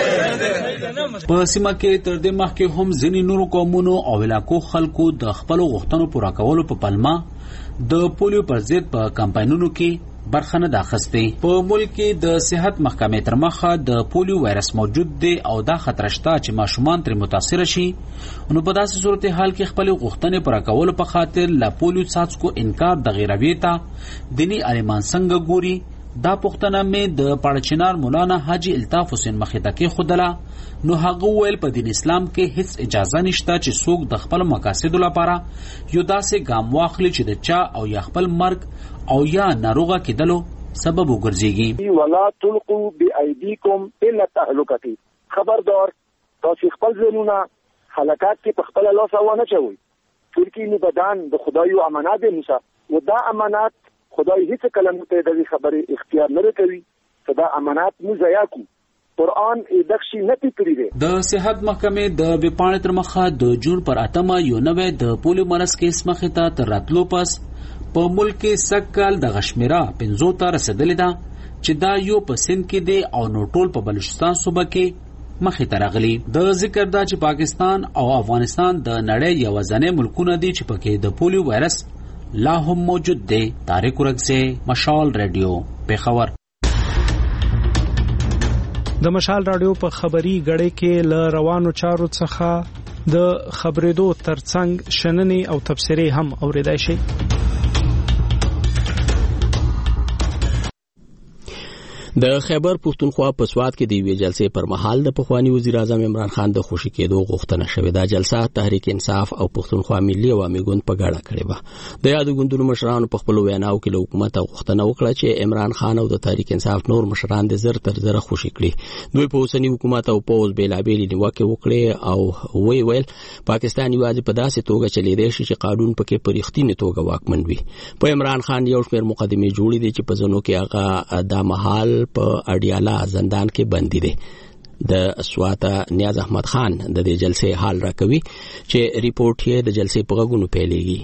په سیمه کې تر دې مخکې هم ځینې نورو قومونو او علاقو خلکو د خپلو غوښتنو پوره کولو په پلمه د پولیو پر ضد په کمپاینونو کې برخه نه اخیستې. په ملک کې د صحت محکمې تر مخه د پولیو وایرس موجود دی او دا خطر شته چې ماشومان ترې متاثر شي. نو په داسې صورتحال کې خپل غوښتنې پوره کولو په خاطر له پولیو څاڅکو انکار د غیروي ته دیني عالمان څنګه ګوري دا پوښتنه مې د پاړچنار مولانا حاجی الطاف حسین مخې ته کېښودله نو هغه وویل په دین اسلام کې هیڅ اجازه نشته چې څوک د خپل مقاصدو لپاره یو داسې ګام واخلي چې د چا او یا خپل مرګ او یا ناروغه کېدلو سبب وګرځيږي. ولا تلقوا بأيديكم الى التهلكه. خبردار تاسو خپل ځانونه هلاکت کې په خپل لاس ونه چوي. ترکی نه بدن د خدای او امانت نشه و دا امانت خدای هیڅ کلمه ته د خبرې اختیار نه کوي. دا امانت مو ضایع کو. قرآن دغشي نتی کړی دی. د صحت محکمې د وپاڼې تر مخه د جون پر 8 یو نوې د پولیو مرض کیس مخې ته تر راتلو پس په ملک کې سکل د غشمیرا 50 ته رسیدلې ده چې دا یو په سند کې دی او نو ټول په بلوچستان صوبه کې مخې ته راغلي. د ذکر دا چې پاکستان او افغانستان د نړۍ یوازینی ملکونه دي چې پکې د پولیو وایرس لا هم موجود دی. طارق ورکزه، مشال ریډیو، پیښور. د مشال رادیو په خبري غړې کې ل روانو چارو څخه د خبرېدو ترڅنګ شننې او تبصرې هم اوریدای شي. د خیبر پښتونخوا په سواد کې د ویډیو جلسې پر مهال د پخوانی وزیر اعظم عمران خان د خوشی کېدو غوښتنه شوې. دا جلسه تحریک انصاف او پښتونخوا ملي عوامي ګوند په ګډه کړې و. د یادو ګوندونو مشرانو په خپل ویناو کې له حکومت غوښتنه وکړه چې عمران خان او د تحریک انصاف نور مشران د زر تر زر خوشی کړي. دوی په اوسنی حکومت او پوز بیلابېل نیوکه وکړي او ویل پاکستان یوازې په داسې توګه چلیدای شي چې قانون پکې په رښتینې توګه واکمن وي. په عمران خان یو شمېر مقدمې جوړې دي چې په ځنو کې هغه د محل په اډیالا زندان کې بندي دي. د سواته نیاز احمد خان د دې جلسې حال راکوي چې ریپورت یې د جلسې په غوږونو پیلېږي.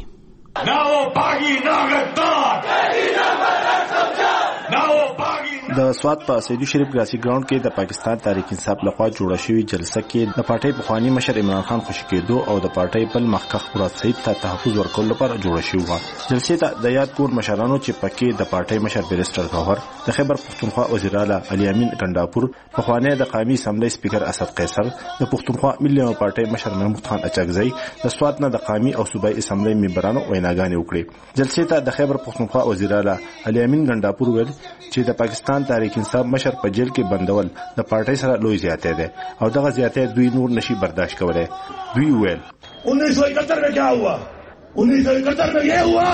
د سواد په سیدو شریف ګراسي ګراوند کې د پاکستان تحریک انصاف لخوا جوړه شوې جلسه کې د پارټۍ پخوانی مشر عمران خان خوشی کېدو او د پارټۍ بل مخکخ مراد سعید ته تحفظ ورکول لپاره جوړه شوې و. جلسې ته د یاد کور مشرانو چې پکې د پارټۍ مشر بیرسټر گوهر، د خیبر پښتونخوا وزیر اعلی علي امین ګنداپور، پخوانی د قومي اسمبلی سپیکر اسد قیصر، د پښتونخوا ملي پارټۍ مشر محمود خان اچکزی، د سواد نه د قومي او صوبایي اسمبلی ممبرانو ویناګانې وکړې. جلسې ته د خیبر پښتونخوا وزیر اعلی علي امین ګنداپور ویل چې د پاکستان تحریک انصاف مشر په جیل کې بندول د پارټۍ سره لوی زیاتې ده او دغه زیاتې دوی نور نشي برداشت کولای. دوی ویل 1971 में क्या हुआ 1971 में ये हुआ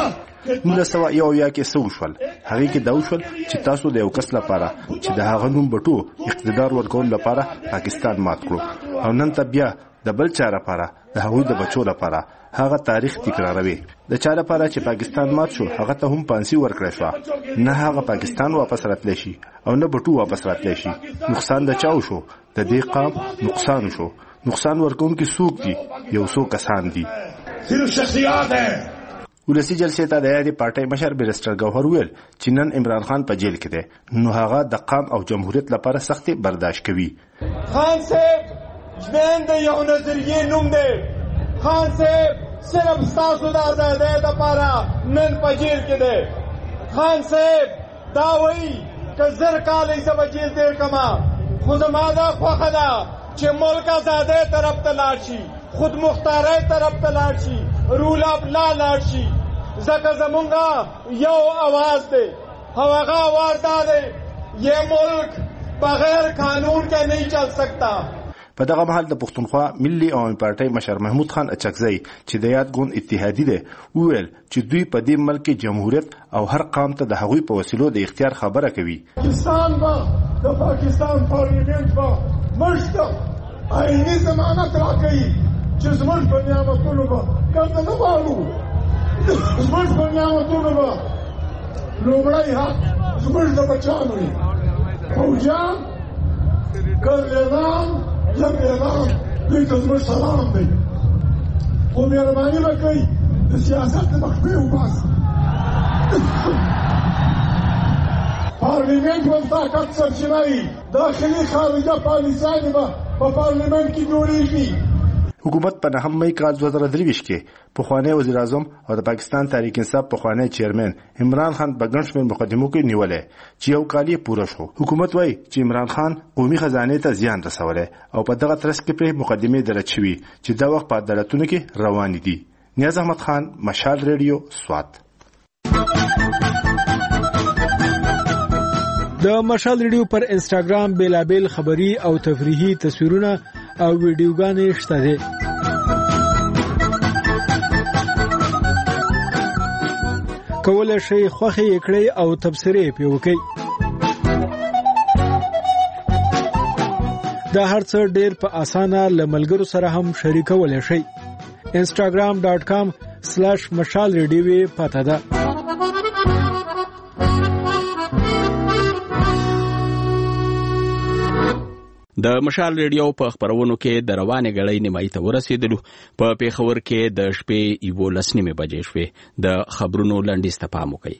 1901 کې څه وشول. هغه کې دا وشول چې تاسو د یو کس لپاره چې د هغه نوم بټو اقتدار ورکول لپاره پاکستان مات کړو او نن ته بیا د بل چا لپاره د هغوی د بچو لپاره هغه تاریخ تکراروي. د چا لپاره چې پاکستان مات شو هغه ته هم پانسی ورکړی شو. نه هغه پاکستان واپس راتلی شي او نه بټو واپس راتلی شي. نقصان د چاو شو؟ د دې قام نقصان شو. نقصان ورکوونکي څوک دي؟ یو څو کسان دي. صرف شخصیات ہیں. ولسی جلسې ته د یادې پارټۍ مشر بیرسټر گوهر ویل چې نن عمران خان په جیل کې دی نو هغه د قام او جمهوریت لپاره سختي برداشت کوي. خان صاحب ژوند یو نظریه نوم دی. خان صاحب صرف ستاسو د آزادۍ لپاره نن په جیل کې دی. خان صاحب دا وایي که زر کال یې زه به جیل تېر کړم خو زما دا خوښه ده چې ملک آزادۍ طرف ته لاړ شي، خودمختارۍ طرف ته لاړ شي، رول آف لا لاړ شي. ځکه زمونږ یو آواز دی او هغه آواز دا دی یہ ملک بغیر قانون کے نہیں چل سکتا. په دغه مهال د پښتونخوا ملي عوامي پارټۍ مشر محمود خان اچکزی چې د یاد ګوند اتحادي دی وویل چې دوی په دې ملک کې جمهوریت او هر قام ته د هغوی په وسیلو د اختیار خبره کوي. پاکستان به د پاکستان پارلیمنت به موږ ته آئیني ضمانت راکوي چې زموږ په نعمتونو به ګټه نه غواړو. زموږ په نعمتونو به لومړی حق زموږ د بچیانو وي. فوجیان ګردیدان یم اعلان دوی ته زموږ سلام دی خو مهرباني به کوي د سیاست د مخفي وباسي. پارلیمنت به طاقت سرچینه وي. داخلي خارجه پالیسیانې به په پارلیمنت کې جوړېږي. حکومت په 9 مې کال 2023 کې پخوانی وزیر اعظم او د پاکستان تحریک انصاف پخوانی چیرمن عمران خان په ګڼ شمېر مقدمو کې نیولې چې یو کال یې پوره شو. حکومت وایي چې عمران خان قومي خزانه ته زیان رسولی او په دغه ترڅ کې پرې مقدمې درج شوي چې دا وخت په عدالتونو کې روان دي. نیاز احمد خان، مشال ریډیو، سوات. د مشال ریډیو پر انسټاګرام بیلابل خبری او تفریحي تصویرونه او ویډیوګانې شته دي. کولای شئ خوښي کړئ او تبصرې پې وکړئ. دا هر څه ډېر په اسانه له ملګرو سره هم شریکولی شئ. instagram.com/مشال ریډیو پته ده. د مشال ریډیو په خبرونو کې د روانې غړۍ نیمایي ته ورسېدلو. په پیښور کې د شپې 11:30 بجې شوې. د خبرونو لنډیز ته پام وکړئ.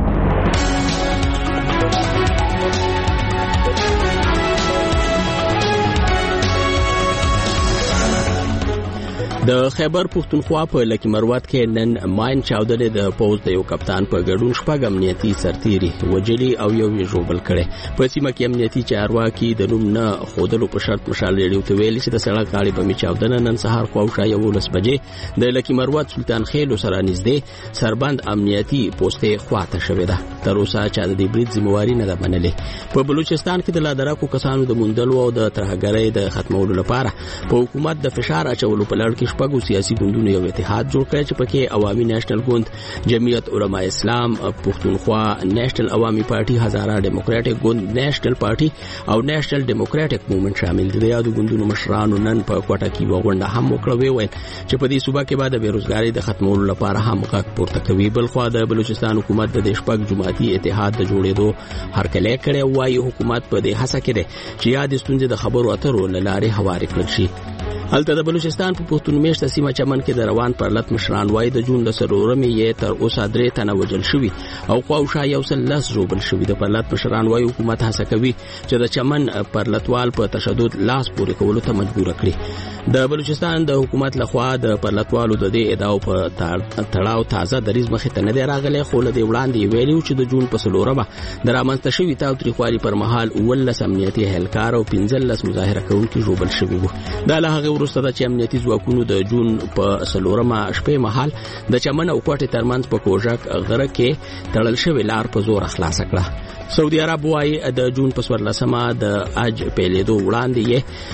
د خیبر پښتونخوا په لکی مروت کې نن ماین چاودنې د پوز د یو کپتان په ګډون شپږ امنیتي سرتیري وجلي او یو یې ژوبل کړي. په سیمه کې امنیتي چارواکي د نوم نه خودلو په شرط مشال ریډیو ته ویلي چې د سړک غاړې بمي چاودنه نن سهار خواوشا 11 بجې د لکی مروت سلطان خیلو سره نږدې سربند امنیتي پوسټې خواته شوې ده. تر اوسه چا د دې برید ذمہواری نه ده منلې. په بلوچستان کې د لادرکو کسانو د موندلو او د ترهګرۍ د ختمولو لپاره په حکومت د فشار اچولو په لړ کې شپږو سیاسي ګوندونو یو اتحاد جوړ کړی چې پکې عوامي نېشنل ګوند، جمعیت علماء اسلام، پښتونخوا نېشنل عوامي پارټي، هزاره ډیموکراټک ګوند نېشنل پارټي او نېشنل ډیموکراټک موومېنټ شامل دي. د یادو ګوندونو مشرانو نن په کوټه کې وغونډه هم وکړه. ویل چې په دې صوبه کې بعد بیروزګاری د ختمولو لپاره هم غږ پورته کوي. بلخوا د بلوچستان حکومت د شپږ جماعتي اتحاد د جوړېدو هرکلی کړی. وايي حکومت په دې هڅه کې دی چې یاد ستونزې د خبرو اترو له لارې هوارې کړل شي. هلته د بلوچستان په پښتون میشته سیمه چمن کې د روان پرلط مشران وايي د جون د سرورمې یې تر اوسه 3 تنه وجل شوي او خواوشا 110 ژوبل شوي. د پرلط مشران وايي حکومت هڅه کوي چې د چمن پرلطوال په تشدد لاس پورې کولو ته مجبور کړي. د بلوچستان د حکومت لخوا د پرلطوالو د دې ادعاو په تړاو تازه دریځ مخې ته نه دی راغلی، خو له دې وړاندې ویلي چې د جون په سلورمه د رامنځته شوي تاوتریخوالي پر مهال 19 امنیتي اهلکار او 15 مظاهره کوونکي ژوبل شوي وو. دا له هغه وروسته چې امنیتي ځواکونو د جون په سلورمه شپې مهال د چمن او کوټې ترمنځ په کوژک غره کې تړل شوې لار په زور خلاص کړه. سعودي عرب وايي د جون په 14مه د اج پیلېدو وړاندې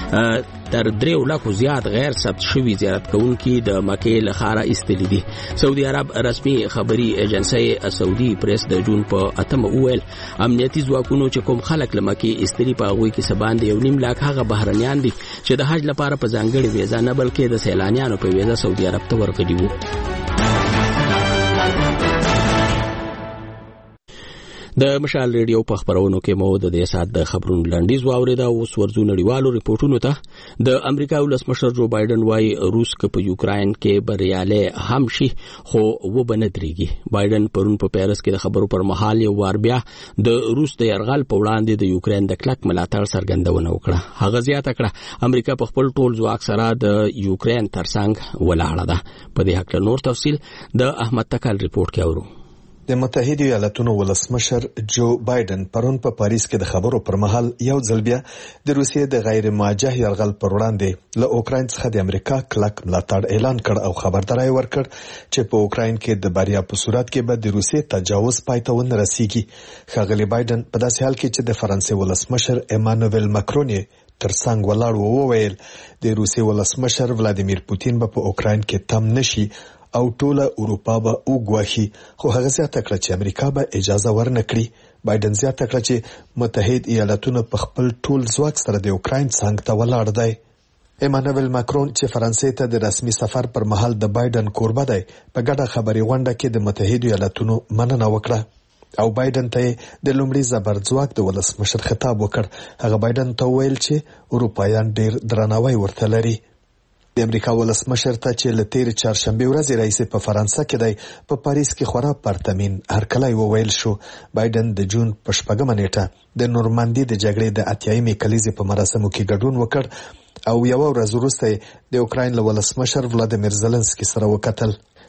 تر 3 لکو زیات غیر ثبت شوي زیارت کوونکي د مکې له ښاره ایستلي دي. سعودي عرب رسمي خبري ایجنسۍ سعودي پریس د جون په 8مه وویل امنیتي ځواکونو چې کوم خلک له مکې ایستلي په هغوی کې سباندې 1.5 لک هغه بهرنیان دي چې د حج لپاره په ځانګړې ویزا نه بلکې د سیلانیانو په ویزا سعودي عرب ته ورغلي وو. د مشال ریډیو په خبرونو کې مو د دې سات د خبرونو لنډیز واوریدا. اوس ورځو نړیوالو ریپورتونو ته. د امریکا ولسمشر جو بایدن وايي روس که په یوکراین کې بریالی هم شي خو وبنه درېږي. بایدن پرون په پیرس کې د خبرو پر مهال یو وار بیا د روس د یرغل په وړاندې د یوکراین د کلک ملاتړ څرګندونه وکړه. هغه زیاته کړه امریکا په خپل ټول ځواک سره د یوکراین ترڅنګ ولاړه ده. په دې حق له نور تفصیل د احمد تکل ریپورت کې اورو. د متحده ایالاتونو ولسمشر جو بایدن پرون په پاریس کې د خبرو پر مهال یو ځل بیا د روسیې د غیر موجه یرغل پر وړاندې له اوکراین څخه د امریکا کلک ملاتړ اعلان کړ او خبرداري ورکړ چې په اوکراین کې د بریا په صورت کې به د روسیې تجاوز پای ته ونه رسیږي. ښاغلی بایدن په داسې حال کې چې د فرانسې ولسمشر ایمانوئل ماکرون ترڅنګ ولاړ وویل د روسیې ولسمشر ولادیمیر پوتین به په اوکراین کې تم نشي او ټوله اروپا به وګواهي، خو هغه زیاته کړه چې امریکا به اجازه ورنکړي. بایدن زیاته کړه چې متحد ایالاتونه په خپل ټول ځواک سره د اوکراین څنګ ته ولاړ دی. ایمانوئل ماکرون چې فرانسې ته د رسمي سفر پر مهال د بایدن کوربه دی په ګډه خبري غونډه کې د متحد ایالاتونو مننه وکړه او بایدن ته د لومړي زبرځواک د ولسمشر خطاب وکړ. هغه بایدن ته ویل چې اروپایان ډیر درناوی ورته لري. د امریکا ولسمشر ته چې له تیر چهارشنبه ورځې راځي په فرانسه کې دی په پاریس کې خورا پرتمین هرکلی وویل شو. بایدن د جون په 8مه نیټه د نورماندي د جګړې د 80مې کلیزې په مراسمو کې ګډون وکړ او یو ورځ وروسته د اوکراین له ولسمشر ولادیمیر زلنسکي سره وکتل.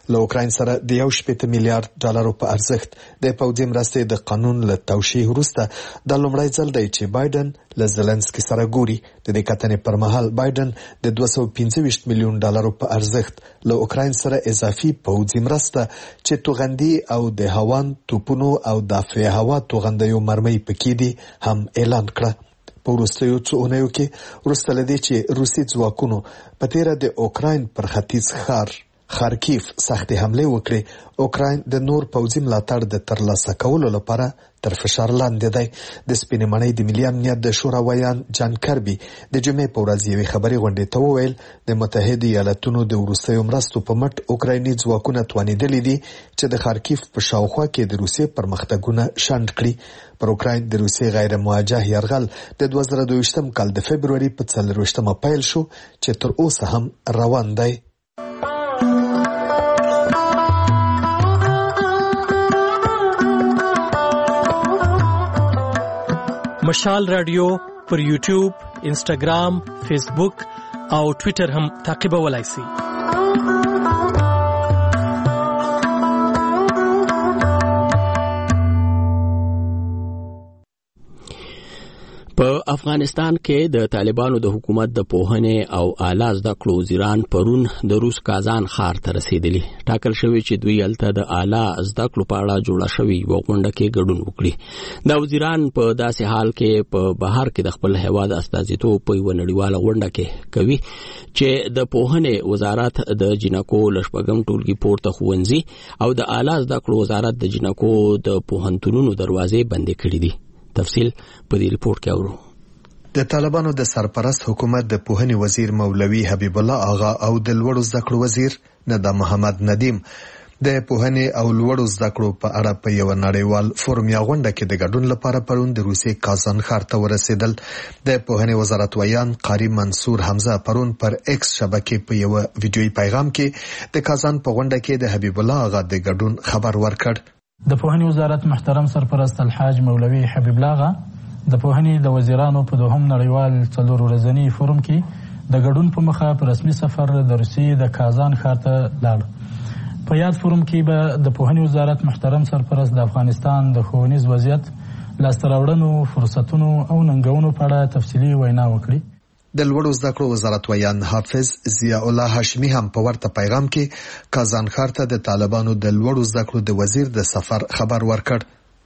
له اوکراین سره د 1.8 میلیارډ ډالرو په ارزښت د پوځي مرستې د قانون له توشیح وروسته د لومړی ځل دی چې بایدن له زلنسکي سره ګوري. د دې کتنې پر مهال بایدن د 225 میلیون ډالرو په ارزښت له اوکراین سره اضافي پوځي مرسته چې توغندي او د هوان توپونو او دفاع هوا توغندیو مرمۍ پکې دي هم اعلان کړه. په وروستیو څو اونیو کې وروسته له دې چې روسي ځواکونو په تیره د اوکراین پر ختیځ ښار خارکیف سختې حملې وکړې، اوکراین د نور پوځي ملاتړ د ترلاسه کولو لپاره تر فشار لاندې دی. د سپینې ماڼۍ د ملي امنیت د شورا ویان جان کربي د جمعې په ورځ یوې خبري غونډې ته وویل د متحده ایالاتونو د وروستیو مرستو په مټ اوکرایني ځواکونه توانېدلي دي چې د خارکیف په شاوخوا کې د روسیې پرمختګونه شنډ کړي. پر اوکراین د روسیې غیر موجه یرغل د 2022 کال د فبروري په 24 پیل شو چې تر اوسه هم روان دی. مشال رادیو پر یوټیوب، انسټاګرام، فیسبوک او ټویټر هم تعقیبولای شئ. په افغانستان کې د طالبانو د حکومت د پوهنې او اعلی زده کړو وزیران پرون د روس کازان ښار ته رسیدلی. ټاکل شوی چې دوی هلته د اعلی زده کړو په اړه جوړه شوې یوه غونډه کې ګډون وکړي. دا وزیران په داسې حال کې په بهر کې د خپل هیواد استازیتوب په یوه نړیواله غونډه کې کوي چې د پوهنې وزارت د جنکو له شپږم ټولګي پورته ښوونځي او د اعلی زده کړو وزارت د جنکو د پوهنتونونو دروازې بندې کړې دي. تفصیل په دې ریپورت کې اورو. د طالبانو د سرپرست حکومت د پوهنې وزیر مولوي حبیب الله آغا او د لوړو زده کړو وزیر ندا محمد ندیم د پوهنې او لوړو زده کړو په اړه په یو نړیوال فورم یا غونډه کې د ګډون لپاره پرون د روسیې کازان ښار ته ورسېدل. د پوهنې وزارت ویان قاری منصور حمزه پرون پر ایکس شبکې په یو ویډیویي پیغام کې د کازان په غونډه کې د حبیب الله آغا د ګډون خبر ورکړ. د پوهنې وزارت محترم سرپرست الحاج مولوي حبیب الله آغا د پوهنې د وزیرانو په دوهم نړیوال 4 ورځنی فورم کې د ګډون په مخه په رسمي سفر د روسیې د کازان ښار ته لاړ. په یاد فورم کې به د پوهنې وزارت محترم سرپرست د افغانستان د ښوونیز وضعیت، لاسته راوړنو، فرصتونو او ننګونو په اړه تفصیلي وینا وکړي. د لوړو زده کړو وزارت ویان حافظ ضیاء الله هاشمي هم په ورته پیغام کې کازان ښار ته د طالبانو د لوړو زده کړو د وزیر د سفر خبر ورکړ.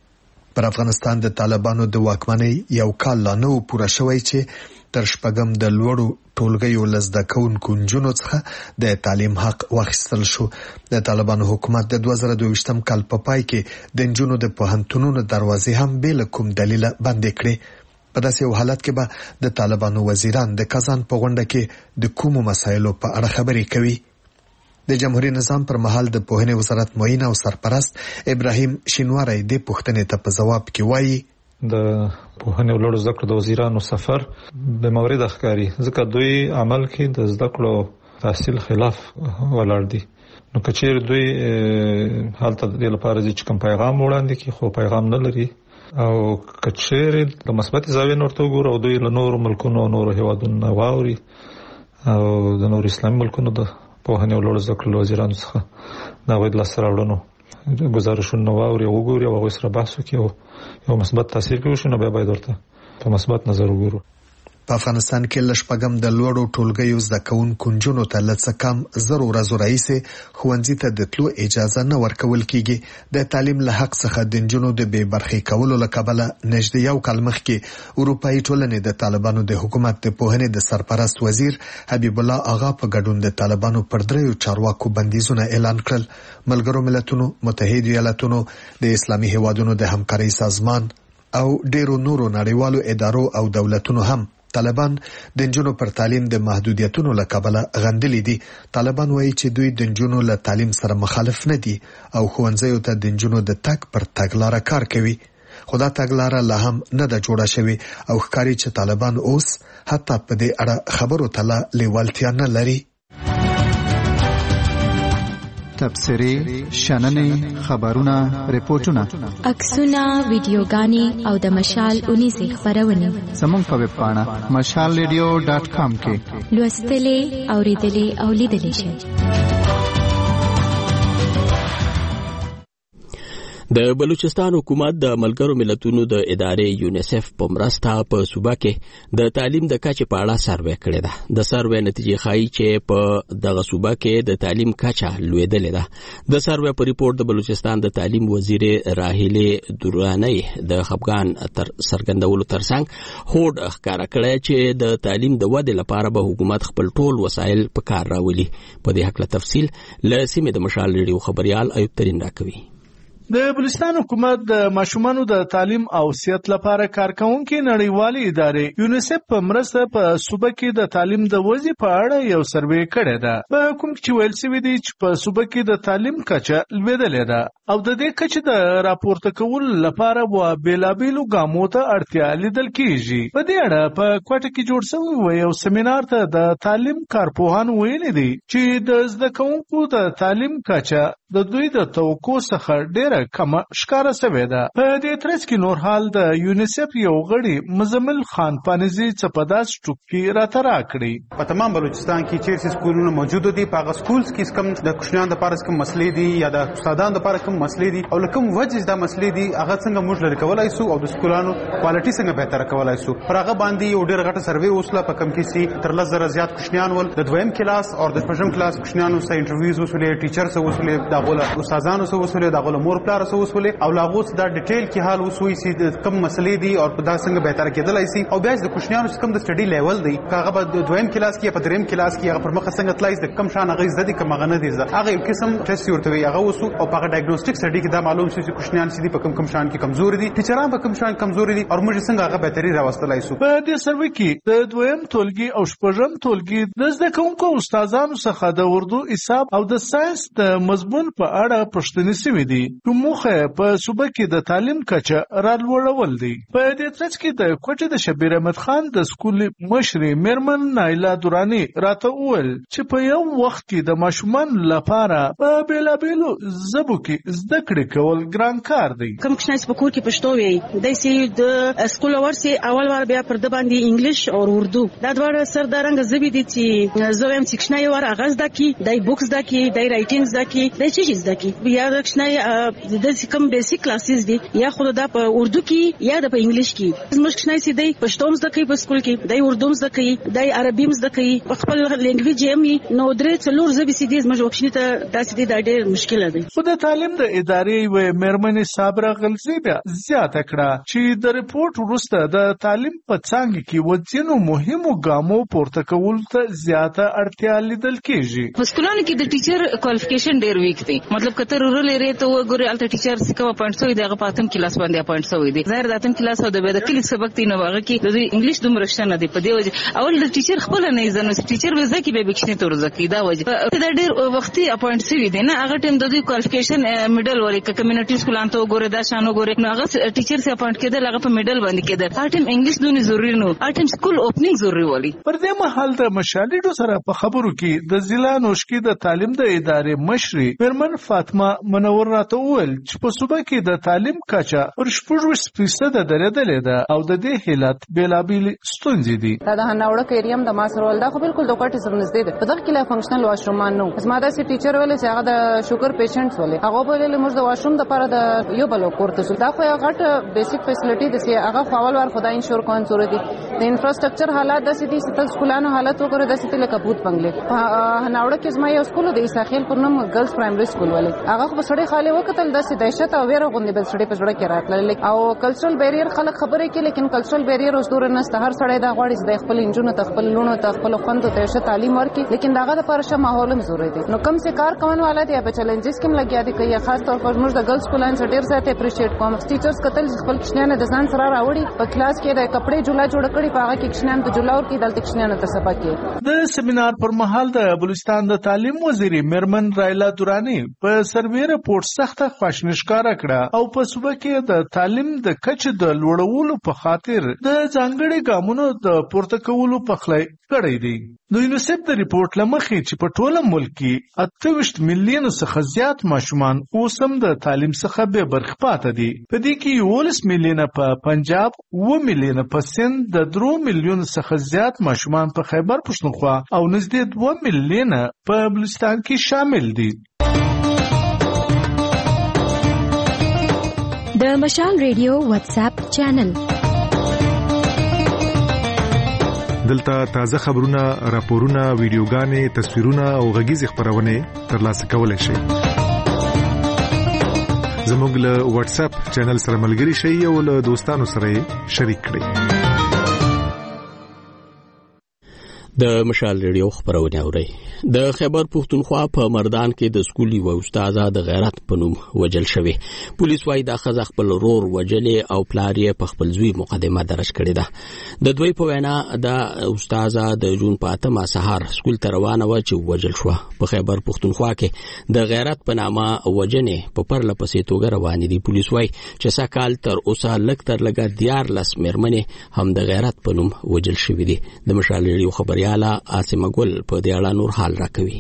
پر افغانستان د طالبانو د واکمنۍ یو کال لا نه و پوره شوی چې تر شپږم د لوړو ټولګیو له زده کوونکو نجونو څخه د تعلیم حق واخیستل شو. د طالبانو حکومت د 2022 کال په پای کې د نجونو د پوهنتونونو دروازې هم بې له کوم دلیله بندې کړې. په داسې یو حالت کې به د طالبانو وزیران د کازان په غونډه کې د کومو مسایلو په اړه خبرې کوي. د جمهوریت نظام پر مهال د پوهنې وزارت معین او سرپرست ابراهیم شینواری د پوښتنې ته په جواب کې وایي د پوهنې او لوړو زده کړو د وزیرانو سفر به مورد ښکاري ځکه دوی عمل کې د زده کړو تحصیل خلاف ولاړ دي. نو کچیر دوی حالت د لپاره چې کوم پیغام وړاندې کوي خو پیغام نه لري او کچیر د مثبت زاویې نورته وګورو او دوی له نورو ملکونو او نورو هیوادونو واوري او د نورو اسلامي ملکونو د پوهنې او لوړو زده کړو وزیرانو څخه دا وایي لاسته راوړنو گزارشونه واوري او وګوري او هغوی سره بحث وکړي او یو مثبت تاثیر کې وشي نو بیا باید ورته په مثبت نظر وګورو. په افغانستان کې له شپږم د لوړو ټولګیو زده کوونکو نجونو ته له څه کم 10 ورځو راهیسې ښوونځي ته د تلو اجازه نه ورکول کېږي. د تعلیم له حق څخه د نجونو د بې برخې کولو له کبله نږدې یو کال مخکې اروپایي ټولنې د طالبانو د حکومت د پوهنې د سرپرست وزیر حبیب الله آغا په ګډون د طالبانو پر 3 چارواکو بندیزونه اعلان کړل. ملګرو ملتونو، متحده ایالاتونو، د اسلامي هیوادونو د همکارۍ سازمان او ډیرو نورو نړیوالو ادارو او دولتونو هم طالبان د نجونو پر تعلیم د محدودیتونو له کبله غندلي دي. طالبان وایي چې دوی د نجونو له تعلیم سره مخالف نه دي او ښوونځیو ته د نجونو د تګ پر تګلاره کار کوي. خو دا تګلاره لا هم نه ده جوړه شوې او ښکاري چې طالبان اوس حتی په دې اړه خبرو ته لا لیوالتیا نه لري. تبصرې، شننې، خبرونه، ریپورتونه، عکسونه، ویډیوګانې او د مشال اونیزې خبرونه زموږ په ویب پاڼه mashalradio.com کې لوستلې، اوریدلې او لیدلې شئ. د بلوچستان حکومت د ملګرو ملتونو د ادارې یونیسف په مرسته په صوبه کې د تعلیم د کچې په اړه سروې کړې ده. د سروې نتیجې ښایي چې په دغه صوبه کې د تعلیم کچه لوړېدلې ده. د سروې په ریپورت د بلوچستان د تعلیم وزیر راهیلې دورانی د خفګان تر څرګندولو ترڅنګ هوډ ښکاره کړی چې د تعلیم د ودې لپاره به حکومت خپل ټول وسایل په کار راولي. په دې هکله تفصیل له سیمې د مشال ریډیو خبريال ایوب ترین راکوي. د بلوچستان حکومت د ماشومانو د تعلیم او صحت لپاره کارکونکو نړیوالې ادارې یونیسف په مرسته په صوبه کې د تعلیم د وضعیت په اړه یو سروې کړی ده. په کوم چې ویل شوی دی چې په صوبه کې د تعلیم کچه لوړېدلې ده او د دې کچې د راپورته کولو لپاره و بیلابیلو ګامو ته اړتیا لیدل کیږي. په دې اړه په کوټه کې جوړ شوی یو سیمینار ته د تعلیم کارپوهان ویلي دي چې د زده کوونکو د تعلیم کچه د دوی د توقع څخه ډېره کم ښکاره شوې ده. په دې ترڅ کې نور حال د یونیسف یو غړي مزمل خان پانیزي څه په داسې ټوکي راته راکړي. په تمام بلوچستان کې چیرې سکولونه موجود دي، په هغه سکولز کې کوم د کوچنیانو لپاره کوم مسلې دي یا د استادانو لپاره کوم مسلې دي او لکه وجه دا مسلې دي هغه څنګه موږ لري کولای شو او د سکولانو کوالټي څنګه بهتر کولای شو. پر هغه باندې یو ډېر غټه سروې وسله په کم کې سي تر 10,000 زیات کوچنیان ول د دویم کلاس او د پنځم کلاس کوچنیانو سره انټرویوز وسولې، ټیچر سره وسولې، دا غوله استادانو سره وسولې، دا غوله مور پلار سره وسولې او لاغوس دا ډیټیل کې حال وسوي سي د کم مسلې دي او په دا څنګه بهتر کېدلای سي او بیا د کوچنیانو کم د سټډي لیول دی هغه په دویم کلاس کې په دریم کلاس کې هغه پر مخ څنګه تلای د کم شان هغه زده دي کوم هغه نه دي زده هغه یو قسم ټیسټ ورته وي هغه وسو او په ډایګنوستیک سټډي کې دا معلوم شي چې کوچنیان سي په کم شان کې کمزوري دي، ټیچران په کم شان کمزوري دي او موږ څنګه هغه بهتري راوستلای سو. په دې سروې کې د دویم ټولګي او شپږم ټولګي د زده کوونکو استادانو څخه د اردو، حساب او د ساينس د مضمون په اړه پوښتنې شوې دي. موخه په صوبه کې د تعلیم کچه راولول دي. په دې ترڅ کې د کوټې د شبیر احمد خان د سکول مشري میرمن نایلا دورانی راته وویل چې په یو وخت کې د ماشومان لپاره په بیلابیلو ژبو کې زده کړې کول ګران کار دی. کوم کښناس په کور کې پښتو وي د سي د سکول ورسي اول وار بیا پر د باندې انګلیش او اردو دا ډول سردارنګ زبې دي چې زویم سکشنای ور اغاز دکی دای بوکس دکی دای رائټینګز دکی دای چیز دکی بیا د کښنای د کوم بیسیک کلاسز دي یا خود دا په اردو کې یا د په انګلیش کې زموږ کښنای سي دی پښتو زده کوي په سکول کې دای اردو زده کوي دای عربي زده کوي په خپل لینګویج یې نو درې څلور زبې سي دي زموږ وښنی ته داسې دي دا ډېر مشکل دی. خو د تعلیم د ادارې و میرمن صابره غلزی بیا زیاته کړه چې د ریپورت وروسته د تعلیم په څنګه کې وځینو مهمو ګامو پورته کول ته زیاته اړتیا لیدل کیږي. په سکولانو کې د ټیچر کوالیفیکیشن ډېر ویک دی، مطلب کتر رورل ایریا ته وګورئ الته ټیچر څه اپاینټ شوی دی هغه په اتم کلاس باندې اپاینټ شوی دی. ظاهر د اتم کلاس او د کلی سبق دی نو هغه کې د انګلیش دومره شته نه دی. په دې وجه اول د ټیچر خپل نه ځنه ټیچر وځي کې به بکشنه تور ځکې دا وجه دا ډېر وختي اپاینټ شوی دی نه هغه ټیم د دوی کوالیفیکیشن میډل ورې کمیونټي سکولان ته وګورئ دا شانو ګورئ نو هغه ټیچر سي اپاینټ کېدل هغه په میډل باندې کېدل. هر ټیم انګلیش دونه ضروري نو هر ټیم سکول اوپننګ ضروري ولي. پر دې مهال د مشالډو سره په خبرو کې د ضلع نوشکی د تعلیم د ادارې مشري میرمن فاطمه منور راته وویل چې په صوبه کې د تعلیم کچه پر 40% درېدلې ده او د دې حالت بیلابیل ستونزې دي. دا د هناوړه ایریم د ماسرول دا خو بالکل د کوټې سره نږدې ده. په دغه کې لا فنکشنل واشرومان نو زما د سي ټیچر ویل چې هغه د شوګر پیشنټس ولې هغه په لږ موږ د واشروم د لپاره د یو بل کوړته سو دا خو یو غټ بیسیک فیسیلیټي د سي هغه فاول ور خدای انشور کوون ضروري دي. د انفراستراکچر حالات د سي ستل سکولانو حالت وګوره د سي لکه بوت بنگلې هناوړه کې زما یو سکول د عیساخیل پر نوم ګرلز پرایمري سکول ولې هغه خو سړی خاله وکتل د سي دهشت او ویره غوندې بل سړی په جوړه کې راتلل او کلچرل بیریر خلک خبرې کې لیکن کلچرل بیریر اوس دور نه ست هر سړی دا غواړي د خپل انجونو ته خپل لونو ته خپل خوند ته ښه تعلیم ورکړي لیکن داغه د پرشه ماحول هم ضروري دي. نو کم سے کار کوون والا دی په چیلنجز کې لګیا دي کوي خاص طور پر موږ د ګرلز سکولان څخه ډیر زیات اپریشیټ کوم. ټیچرز کتل خپل کښنه د ځان سره راوړي په کلاس کې د کپڑے جوړه جوړ کړي په هغه کې کښنه د جوړاور کې دلته کښنه ته سبق کې. د سیمینار پر مهال د بلوچستان د تعلیم وزیر میرمن رایلا دورانی په سروې رپورت سخته خواشنشکاره کړه او په صوبه کې د تعلیم د کچې د لوړولو په خاطر د ځانګړي ګامونو د پورته کولو په خلای کړی دی. د یونیسف د ریپورت لمخې چې په ټوله ملک کې 28 میلیون څخه زیات ماشومان اوس هم د تعلیم څخه بې برخې پاتې دي. په دې کې 11 میلیون په پنجاب، 9 میلیون په سند، د 3 میلیون څخه زیات ماشومان په خیبر پښتونخوا او نږدې 2 میلیون په بلوچستان کې شامل دي. د مشال ریډیو واتس اپ چینل. دلته تازه خبرونه، راپورونه، ویډیوګانې، تصویرونه او غږیز خبرونه ترلاسه کولای شئ. زموږ له واتس اپ چینل سره ملګري شئ او له دوستانو سره شریک کړئ. د مشال ریډیو خبرونه اورئ. د خیبر پختونخوا په مردان کې د سکولي و استاد د غیرت په نوم وجل شوی. پولیس وايي د خزخ خپل رور وجلې او پلار یې په خپل ځوی مقدمه درج کړې ده. د دوی په وینا د استاد د جون په 8 سهار سکول ته روانه و چې وجل شو. په خیبر پختونخوا کې د غیرت په نامه وجنې په پرله پسې توګه روان دي. پولیس وايي چې سکهال تر اوسه لکتر لګا 14 مېرمنې هم د غیرت په نوم وجل شوې دي. د مشال ریډیو خبرياله عاصمه ګل په دې اړه نور حال راکوي.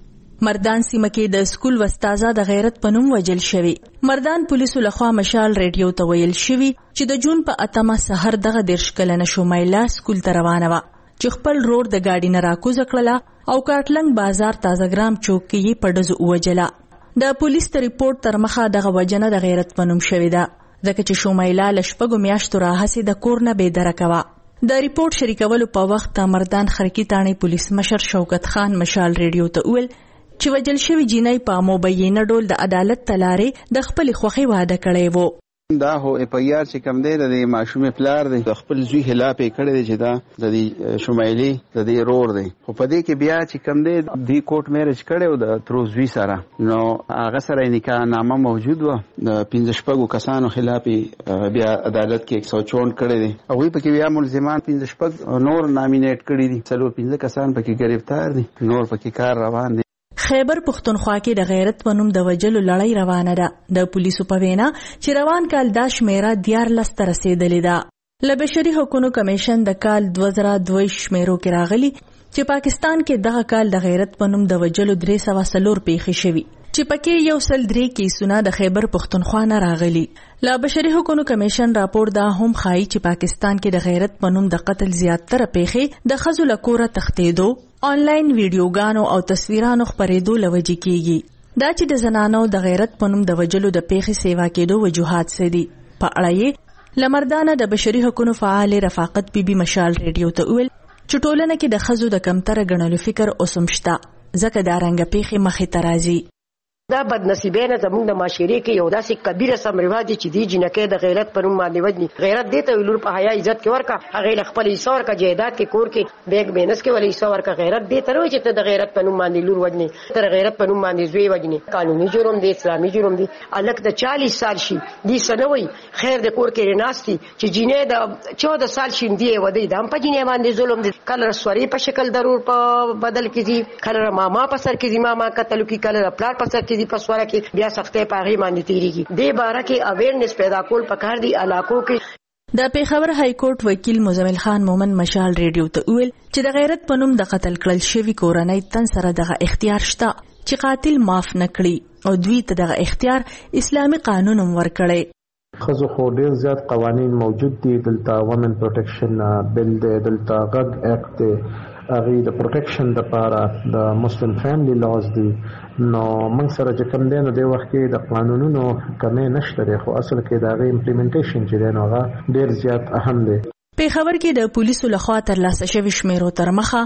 مردان سیمه کې د سکول وستازه د غیرت پنوم وجل شوی. مردان پولیسو لخوا مشال ریډیو ته ویل شوی چې د جون په 8 سحر دغه 10 کلنه شومیلا سکول ته روانه و چې خپل رور د گاډي نه راکوزه کړله او کاټلنګ بازار تازهګرام چوک کې په ډزو وجله. د پولیس ته ریپورت تر مخه دغه وجنه د غیرت پنوم شوی ده ځکه چې شومیلا لشپګو میاشتو راهسي د کور نه بې درکه و. د ریپورت شریکولو په وخت مردان خرکی تاڼې پولیس مشر شوکت خان مشال ریډیو ته ویل چې وجل شوی جینۍ په مبینه ډول د عدالت تلارې د خپل خوخي واده کړی وو. دا هو اپیار چې کم دی د ماشومې پلار دی د خپل زوی خلاف کړی دی چې دا د شمایلی د دې رور دی. خو په دې کې بیا چې کم دی د کوټ میرج کړو د تر زوی سره نو هغه سره نکاح نامه موجود و د 15 کسانو خلاف بیا عدالت کې 154 کړی دی. هغه په کې بیا ملزمان 15 نور نامینیټ کړی دي. 15 کسان په کې گرفتار دي. نور په کې کار روان دي. خیبر پختونخوا کې د غیرت پنوم د وجلو لړۍ روانه ده. د پولیسو په وینا چې روان کال دا شمیره 14 ته رسیدلې ده. له بشري حقوقو کمیشن د کال 2002 شمیرو کې راغلي چې پاکستان کې دغه کال د غیرت پنوم د وجلو 304 پیښې شوي چې پکې 103 کیسونه د خیبر پختونخوا نه راغلي. له بشري حقوقو کمیشن راپور دا هم ښایي چې پاکستان کې د غیرت پنوم د قتل زیاتره پیښې د ښځو له کوره تښتېدو، آنلاین ویډیوګانو او تصویرانو خپرېدو لوجې کیږي. دا چې د زنانو د غیرت پنوم د وجلو د پیښې سیوا کېدو وجوهات څه دي. په اړه یې لمردانه د بشري حقوقو فعال رفاقت بیبي مشال ریډیو ته ویل چې ټولنه کې د ښځو د کمتر غنلو فکر اوسم شته ځکه دا رنګ پیښې مخې ته راځي. دا بدنصیبه نه زموږ د معاشري کې یو داسې کبیره سم رواج چې دی جنکه د غیرت پر نوم باندې وجني. غیرت دې ته ویلور په حیا عزت کې ورکا هغه خپل ایثار کا جیدات کې کور کې بیگ مینس کې ولې ایثار کا غیرت دې ته وایي چې ته د غیرت پر نوم باندې لور وجني تر غیرت پر نوم باندې زوی وجني. قانوني جرم دی، اسلامي جرم دی. الک د 40 سال شي دې سنوي خیر د کور کې رناستي چې جینې د 14 سال شي دی ودی د هم په جینې باندې ظلم دي. کله رسوري په شکل ضرور په بدل کې دي، کله ماما په سر کې دي ماما قتل کې، کله پلار په سر کې دي په سواره کې بیا سختې پاغي باندې تیریږي. دې باره کې اویرنس پیدا کول پکار دي علاقو کې. د پیښور های کورټ وکیل مزمل خان مومن مشال ریډیو ته ویل چې د غیرت پنوم د قتل کړل شوی کورنۍ تن سره دغه اختیار شته چې قاتل معاف نکړي او دوی ته دغه اختیار اسلامي قانون ورکړي. خزو خو ډیر زیات قوانین موجود دي دلته. وومن پروټیکشن بل دی، دلته غږ اکټ دی، هغه د پروټیکشن لپاره د مسلم فیملی لاز دي. نو موږ سره چې کوم دی نو د وخت کې د قانونونو کمې نشته دی، خو اصل کې دا غي امپلیمنټیشن چې دی نو هغه ډیر زیات اهم دی. پیښور کې د پولیسو لخوا ترلاسه شوی شمیرو تر مخه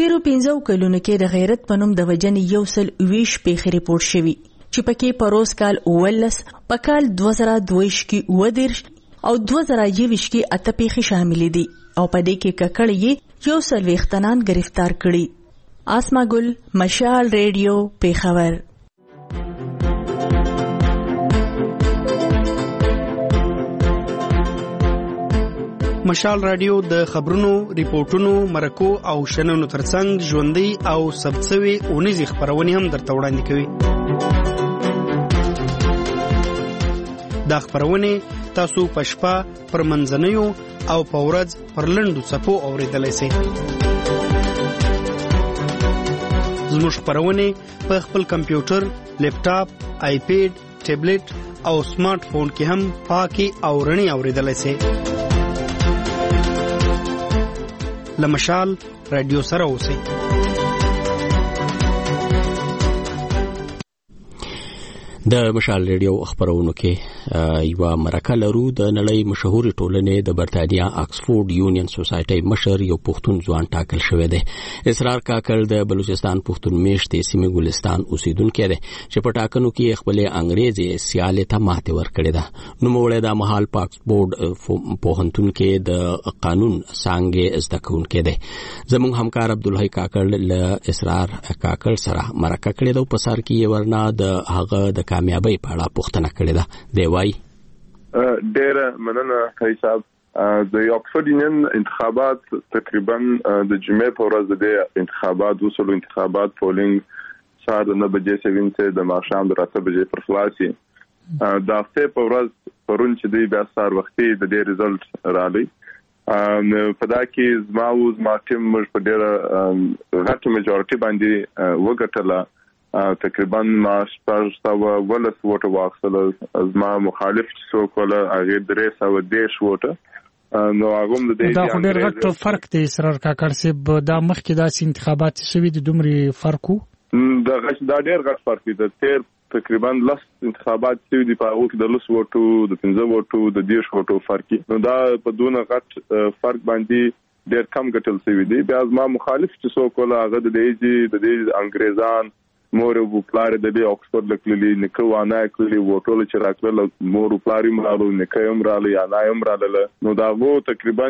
13 کلونو کې د غیرت پنوم د وجنې 120 پیښې ریپورت شوي چې پکې پروس کال 19 په کال 2022 کې 19 او 2021 کې 8 پیښې شامل دي او په دې کې ککړې 140 گرفتار کړي. آسما ګل، مشال ریډیو، پیښور. مشال رادیو د خبرونو، ریپورتونو، مرکو او شننو ترڅنګ ژوندۍ او ثبتسوي اونیزې خبرونه هم درته وړاندې کوي. دا خبرونه تاسو په شپه پر منځنیو او په ورځ پر لنډو څپو اوریدلای شئ. زموږ خبرونه په خپل کمپیوټر، لیپټاپ، آیپیډ، ټابلیټ او سمارټ فون کې هم پاکي او رڼي اوریدلای شئ. لمشال رادیو سره اوسئ. د مشال ریډیو خبرونو کې یو مرکه لرو د نړۍ مشهور ټولنې د برتانیا آکسفورد یونین سوسایټي مشر یو پښتون ځوان ټاکل شوی دی. اسرار کاکل د بلوچستان پښتون میشتې سیمې ګلستان اوسیدونکو دی چې په ټاکنو کې خپل انګریزي سیاله ته ماته ورکړې ده. نو موږ د مهال آکسفورد پوهنتون کې د قانون څنګه زده کوونکی دی. زموږ همکار عبدالحی کاکل له اسرار کاکل سره مرکه کړې ده او په سر کې ورنا د هغه د کامیابی په اړه پوښتنه کړې ده. دی وايي ډېر مننه خی صاحب. د آکسفورد یونین انتخابات تقریبا د جمعې په ورځ د انتخابات وصول انتخابات پولینګ سهار د 9 بجې سوینته د ماښام د 8 بجې پر خلاصي د هفته په ورځ پرون چې دی بیا سهار وختي د دې ریزلټ رالی. په دا کې زما ټیم موږ په ډېر غټ میجورټي باندې وګټله. تقریبا ما 400 ولس ووټ واخیستل. زما مخالف څوک ولا هغه 310 ووټ. نو هغه د دې دا ډېر غټ فرق دی. اسرار کاکړ صاحب دا مخکې داسې انتخابات شوي د دومره فرق وو؟ دا ډېر غټ فرق دی. د تقریبا لس انتخابات شوي دي په هغه کې د 10 ووټو د 15 ووټو د 10 ووټو فرق. نو دا په دونه غټ فرق باندې ډېر کم ګټل شوی دی. بیا زما مخالف چې څوک ولا هغه د دې انګریزان مور او پلار د دې آکسفورد لکلي نکو وانه کلی وټول چې راکړل مور او پلار یې مرالو نکایم رالی یا نایم راله. نو دا وو تقریبا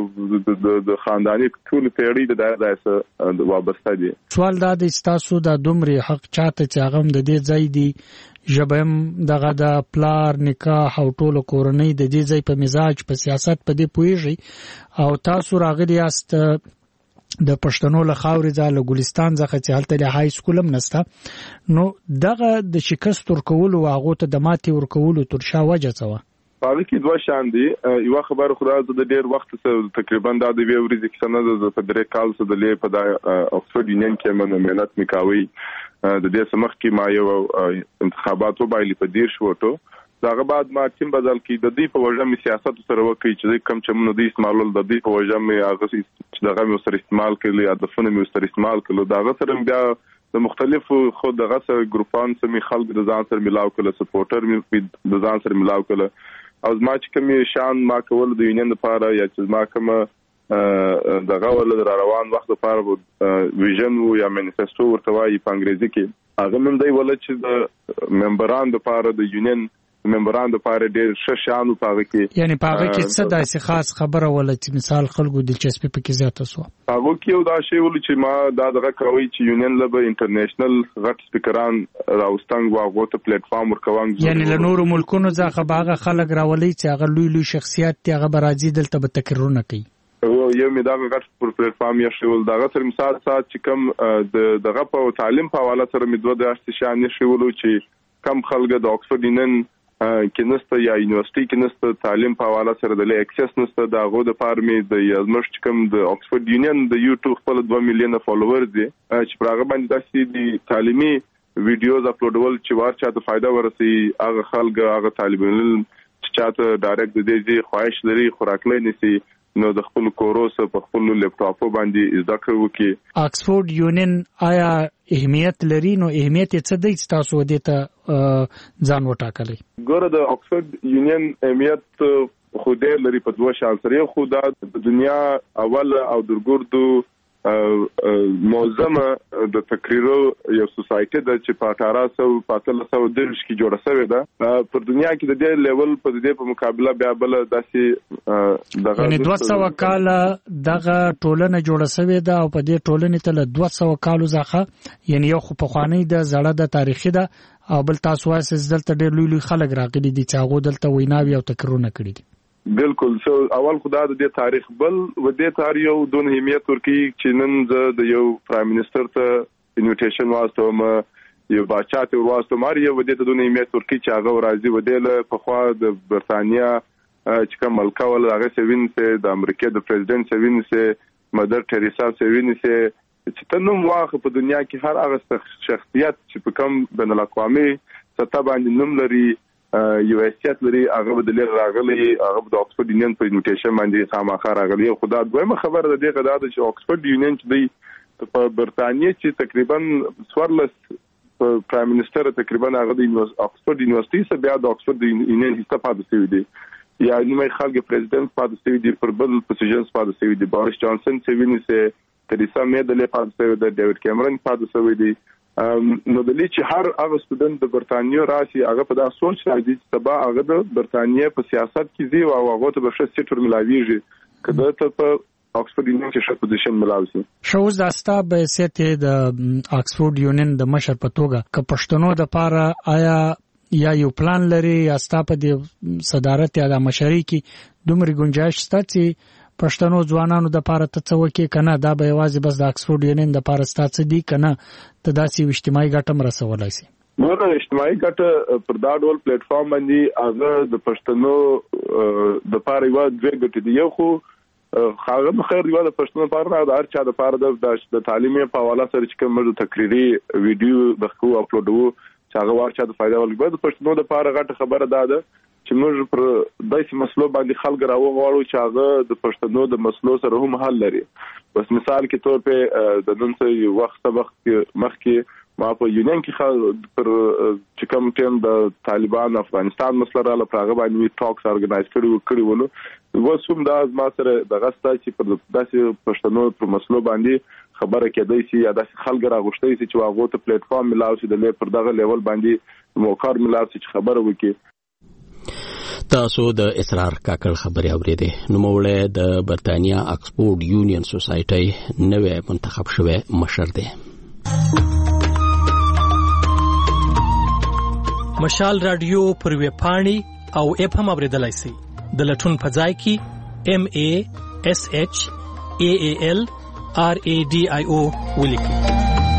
چې د خاندانی ټول پیړۍ د داسه وابسته دي. سوال دا د تاسو د دومره حق چاته چې هغه د دې ځای دی ژبم دغه د پلار نکاح او ټول کورنۍ د دې ځای په مزاج په سیاست په دې پويږي او تاسو راغلي است د پښتنو له خاورې ځاله ګلستان ځخه چې هلته د های سکول هم نسته. نو دغه د شکست ورکولو او هغه ته د ماتې ورکولو تر شا وجه څه وه؟ هغه کې دوه شان دي. یو خبر خو د ډېر وخت تقریبا د دې ورځې کې سند د فدرال کال څخه د لې په د آکسفورد یونین کې مهنت میکاوي. د دې سمخ کې ما یو انتخابات وبایلی په 10 وټو. داغه بعد ما ټیم بدل کی د دې په وجه می سیاست سره وکړي چې کم چمنو د استعمالول د دې په وجه می هغه چې دغه می سره استعمال کړي یا د فن می سره استعمال کړي. داغه سره بیا د مختلفو خود دغه سره ګروپان سمي خلک د ځان سره ملاو کړي سپورټر می د ځان سره ملاو کړي. او ما چې کوم شان ما کول د یونین لپاره یا چې ما کوم دغه ول روان وخت لپاره ویژن یا مانیفیسټو ورته وایي په انګریزي کې هغه من دی ول چې د ممبران لپاره د یونین ممبران د پاره ډېر ښه شانو پاره کې یعنی پاره کې څه داسې خاص خبره ولا چې مثال خلکو دلچسپي پکې زیاته سو هغه کې یو دا شی ول چې ما دا دغه کوي چې یونین لبه انټرنیشنل غټ سپیکران راوستنګ واغو ته پلیټ فارم ورکوان یعنی له نورو ملکونو ځخه باغه خلک راولي چې هغه لوی شخصیت ته هغه برازي دلته به تکررونه کوي. یو می دا غټ پلیټ فارم یې شول دغه سره مثال سات چې کم دغه په تعلیم په حواله سره می دوه داسې شان یې شول چې کم خلک د آکسفورد یونین کې نسته یا یونیورسيټي کې نسته تعلیم په حواله سره د اکسس نسته د غو د فارمي د یازمش کوم د آکسفورد یونین د یوټیوب خپل 2 میلیون فالوورز دي چې پرغه باندې داسې دي تعلیمي ویډیوز اپلوډول چې ورچا ته فائدہ ورسي هغه خلک هغه طالب علم چې چاته ډایرکټ د دې خواهش لري خوراکلې نسی نو د خپل کوروس په خپل لپټاپ باندې زده کوي کې آکسفورد یونین آیا اهمیت لري نو اهمیت څه دی تاسو دې ته ځان وټاکلی ګوره د آکسفورد یونین اهمیت خو ډېر لري په دوه شان سره خو د دنیا اول او درګردو موزمه د تقریرو یو سوسایټي د چې په 1815 کې جوړه شوې ده په دنیا کې د دې لیول په دې په مقابله بیا بل داسې دغه یعنی 200 کال دغه ټولنه جوړه شوې ده او په دې ټولنې ته له 200 کالو ځخه یعنی یو خو په خوانی د زړه د تاریخي ده او بل تاسو واسه دلته ډېر لوی خلک راغلي دي چې هغه دلته ویناوي او تکررونه کړی دي بالکل سو اول خدای د دې تاریخ بل و دې تاریخ یو دون اهمیت ورکی چې نن د یو پرایم منسٹر ته انویټیشن واستوم یو بچاته وروسته ماري و دې ته دون اهمیت ورکی چې هغه راځي و دې په خوا د برتانیا چې کوم ملکه ول هغه سوین سه د امریکا د پریزیدنت سوین سه مدر ټریسا سوین سه چې تنوم واخه په دنیا کې هر هغه شخصیت چې په کوم بین الاقوامي سطح باندې نوم لري یو حیثیت لري هغه بدلیر راغلي هغه د آکسفورد یونین په انویټیشن باندې خامخا راغلي خدای دویمه خبر ده دغه چې آکسفورد یونین چې په برتانیې چې تقریبا 14 پرایم منسٹر تقریبا هغه د اکسفورد یونیورسيټي څخه بیا د اکسفورد یونین حصہ پاتې شوی دی یا نیمه خلک پریزیدنت پاتې شوی دی پر بل پوزیشنز پاتې شوی دی بوریس جانسن سیوینی سه تریسا مې د لې پاتې شوی دی ډیوډ کیمرون پاتې شوی دی نو د لې چې هر هغه سټوډنټ د برتانیې راشي هغه په دا سوچ راځي چې سبا هغه د برتانیې په سیاست کې دی او هغه ته به ښه سیټر ملاويږي کله ته په اکسفورد یونین کې ښه پوزیشن ملاوي شوز د استاب سیته د اکسفورد یونین د مشر په توګه ک پښتنو د پاره آیا یا یو پلان لري یا ستاسو د صدارت یا د مشرۍ کې دومره گنجائش شته چې پښتنو ځوانانو د پاره تڅوکې کنه دا به یوازې بس د اکسفورد یونین د پاره ستاسو دی کنه ته داسې اجتماعي ګټه مرسولای شي نو د اجتماعي ګټه پر دا ډول پلیټ فارم باندې هغه د پښتنو د پاره یو دوه ګټې دی یو خو خاغه خیر دی د پښتنو لپاره د هر چا د پاره د تعلیمي په حواله سره چې کوم تقریری ویډیو د خو اپلوډو چې هغه ورچا د فائدہ ولګي د پښتنو د پاره غټه خبره ده چې موږ پر داسې مسلو باندې خلک راوغواړو چې هغه د پښتنو د مسلو سره هم حل لري بس مثال کې تور په د نن څه وخت مخکې ما په یونین کې پر چې کوم ټیم د طالبان افغانستان مسله را لپاره باندې ټاکس ارګنایز کړي ولو وسوم دا ما سره د غستا چې پر داسې پښتنو پر مسلو باندې خبره کېدای شي یا داسې خلک راغوښتي چې هغه ته پلیټ فارم ملاوي چې د پر دغه لیول باندې موقر ملاوي چې خبره وکړي تاسو د اسرار کاکل خبري اورېده نو موړه د برتانیا اکسفورد یونین سوسایټي نوې منتخب شوی مشر دی مشال رادیو پر ویب پاڼې او اپ هم اوریدلای شئ د لټون په ځای کې MASHAALRADIO ولیکئ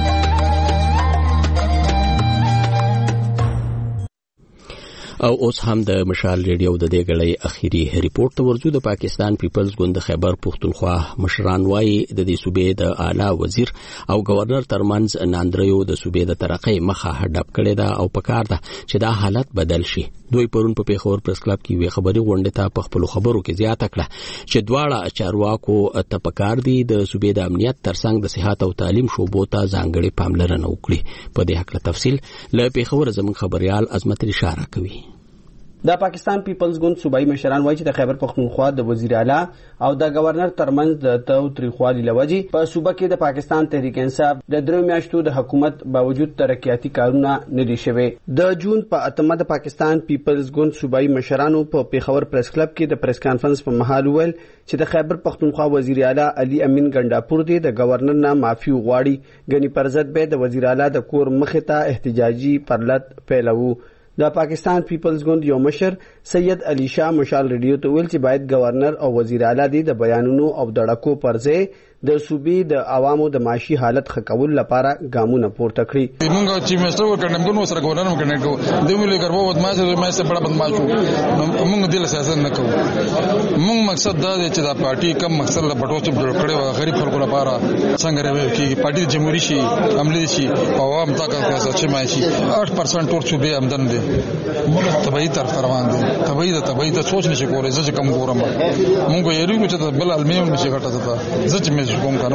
او اوس هم د مشال ریډیو د دې غړې اخیری ریپورت ته ورځو د پاکستان پیپلز ګوند خیبر پختونخوا مشران وايي د دې صوبې د اعلی وزیر او گورنر ترمنځ ناندریو د صوبې د ترقۍ مخه هډب کړې ده او پکار ده چې دا حالت بدل شي دوی پرون په پیښور پریس کلب کې وی خبري غونډه ته په خپل خبرو کې زیاته کړه چې دواړه چارواکو ته پکار دي د صوبې د امنیت ترڅنګ د صحت او تعلیم شوبو ته ځانګړي پاملرنه وکړي په دې حق له تفصیل له پیښور زموږ خبريال عظمت اشاره کوي د پاکستان پیپلز ګوند صوبایي مشران وایي چې د خیبر پختونخوا د وزیر اعلی او د گورنر ترمنځ د تاوتریخوالي لوجې په صوبه کې د پاکستان تحریک انصاف د درو میاشتو د حکومت باوجود ترقیاتي کارونه نه دي شوي د جون په 8 د پاکستان پیپلز ګوند صوبایي مشرانو په پیښور پریس کلب کې د پریس کانفرنس په مهال ویل چې د خیبر پختونخوا وزیر اعلی علي امین ګنڈاپور دی د گورنر نه معافي غواړي غني پرزت به د وزیر اعلی د کور مخه ته احتجاجي پرلط پیلو د پاکستان پیپلز ګوند یو مشر سید علي شاه مشال ریډیو ته ویل چې باید گورنر او وزیر اعلی دی د بیانونو او دړکو پرځې د صوبې د عوامو د معاشي حالت خکول لپاره ګامونه پورته کړی موږ چې مستر وکړم کوم سره گورنر وکړنه کو د ویلې ګربو بدمعاش بڑا بدمعاش موږ د سیاست نه کوو موږ مقصد دا دی چې دا پارټي کم مقصد له پټو چې جوړ کړي و غریب خلکو لپاره څنګه راوي چې پارټي جمهوریت شي عملی شي او عوام طاقت پیسې چې ماشي 8% ټول صوبې آمدن دي موږ تبعی طرف روان دي تبعی د سوچ نشي کولای چې کم ګورم موږ یې لري چې بل علمي نشي غټه زه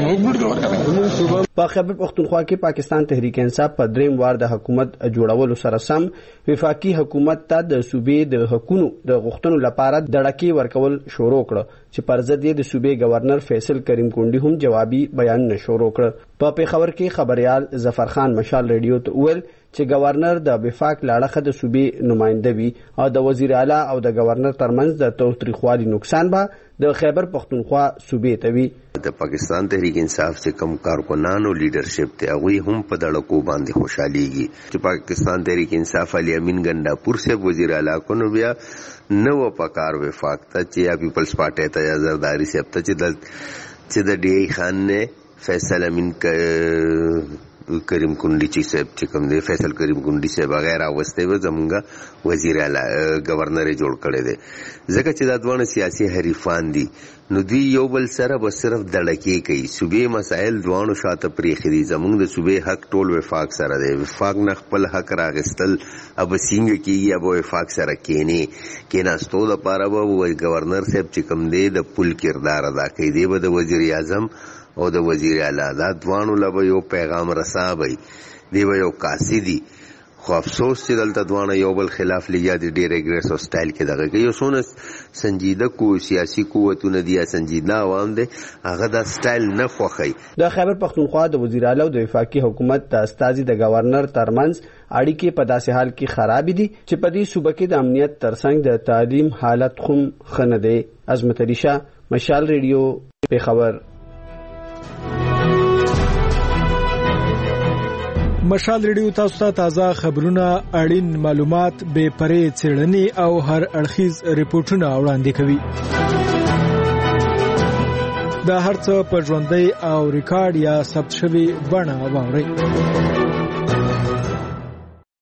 په خیبر پختونخوا کې پاکستان تحریک انصاف په دریم وار د حکومت جوړولو سره سم وفاقي حکومت ته د صوبې د حقوقو د غوښتنو لپاره دړکې ورکول شروع کړ چې پرځد یې د صوبې گورنر فیصل کریم کونډي هم جوابي بیان شروع کړ په پیښور کې خبريال ظفر خان مشال ریډیو ته ویل چې گورنر د وفاق لاړه د صوبې نمائنده وي او د وزیر اعلی او د گورنر ترمنځ د تاوتریخوالي نقصان به د خیبر پختونخوا صوبې ته وي د پاکستان تحریک انصاف چې کم کارکنانو لیډرشپ ته هغه هم په دړکو باندې خوشاليږي چې پاکستان تحریک انصاف علي امین ګنڈاپور سے وزیر اعلی کو نو بیا نو پکار وفاق ته چې یا پیپلز پارټي ته یا زرداری سے ته چې د ډي خان نے فیصل امین کریم کونډي چې کوم دی فیصل کریم کونډي سے بغیر اوسته و زمونږ وزیر اعلی گورنر جوړ کړی دی ځکه چې دا دوه سیاسي حریفان دي نو دی یو بل سره به صرف دړکې کوي صوبې مسائل دوانو شاته پریخي دي زمونږ د صوبې حق ټول وفاق سره دی وفاق نه خپل حق راغستل اب سینګ کیږي اب وفاق سره کېناستو د پاره به گورنر صاحب چې کوم دی د پل کردار ادا کوي دی به د وزیر اعظم او د وزیر اعلی دا دوانو لبه یو پیغام رسابي دی یو قاصدي خو افسوس چې دلته دوانه یو بل خلاف لګیا دي ډېر اګریسو سټایل کې دغه کې یو سونه سنجیده کو سیاسي قوتونه دي سنجیده عوام دي هغه دا سټایل نه خوخی. د خیبر پختونخوا د وزیر اعلی او د وفاقي حکومت د استازي د گورنر ترمنځ اړیکې په داسې حال کې خراب دي چې په دې صوبه کې د امنیت ترڅنګ د تعلیم حالت خم خنه دی. عظمت علي شاه، مشال ریډیو، پیښور. مشال ریډیو تاسو ته تازه خبرونه، اړین معلومات، بے پرې څېړنې او هر اړخیز ریپورتونه وړاندې کوي. دا هر څه په ژوندۍ او ریکارډ یا ثبت شوی بڼه واورئ.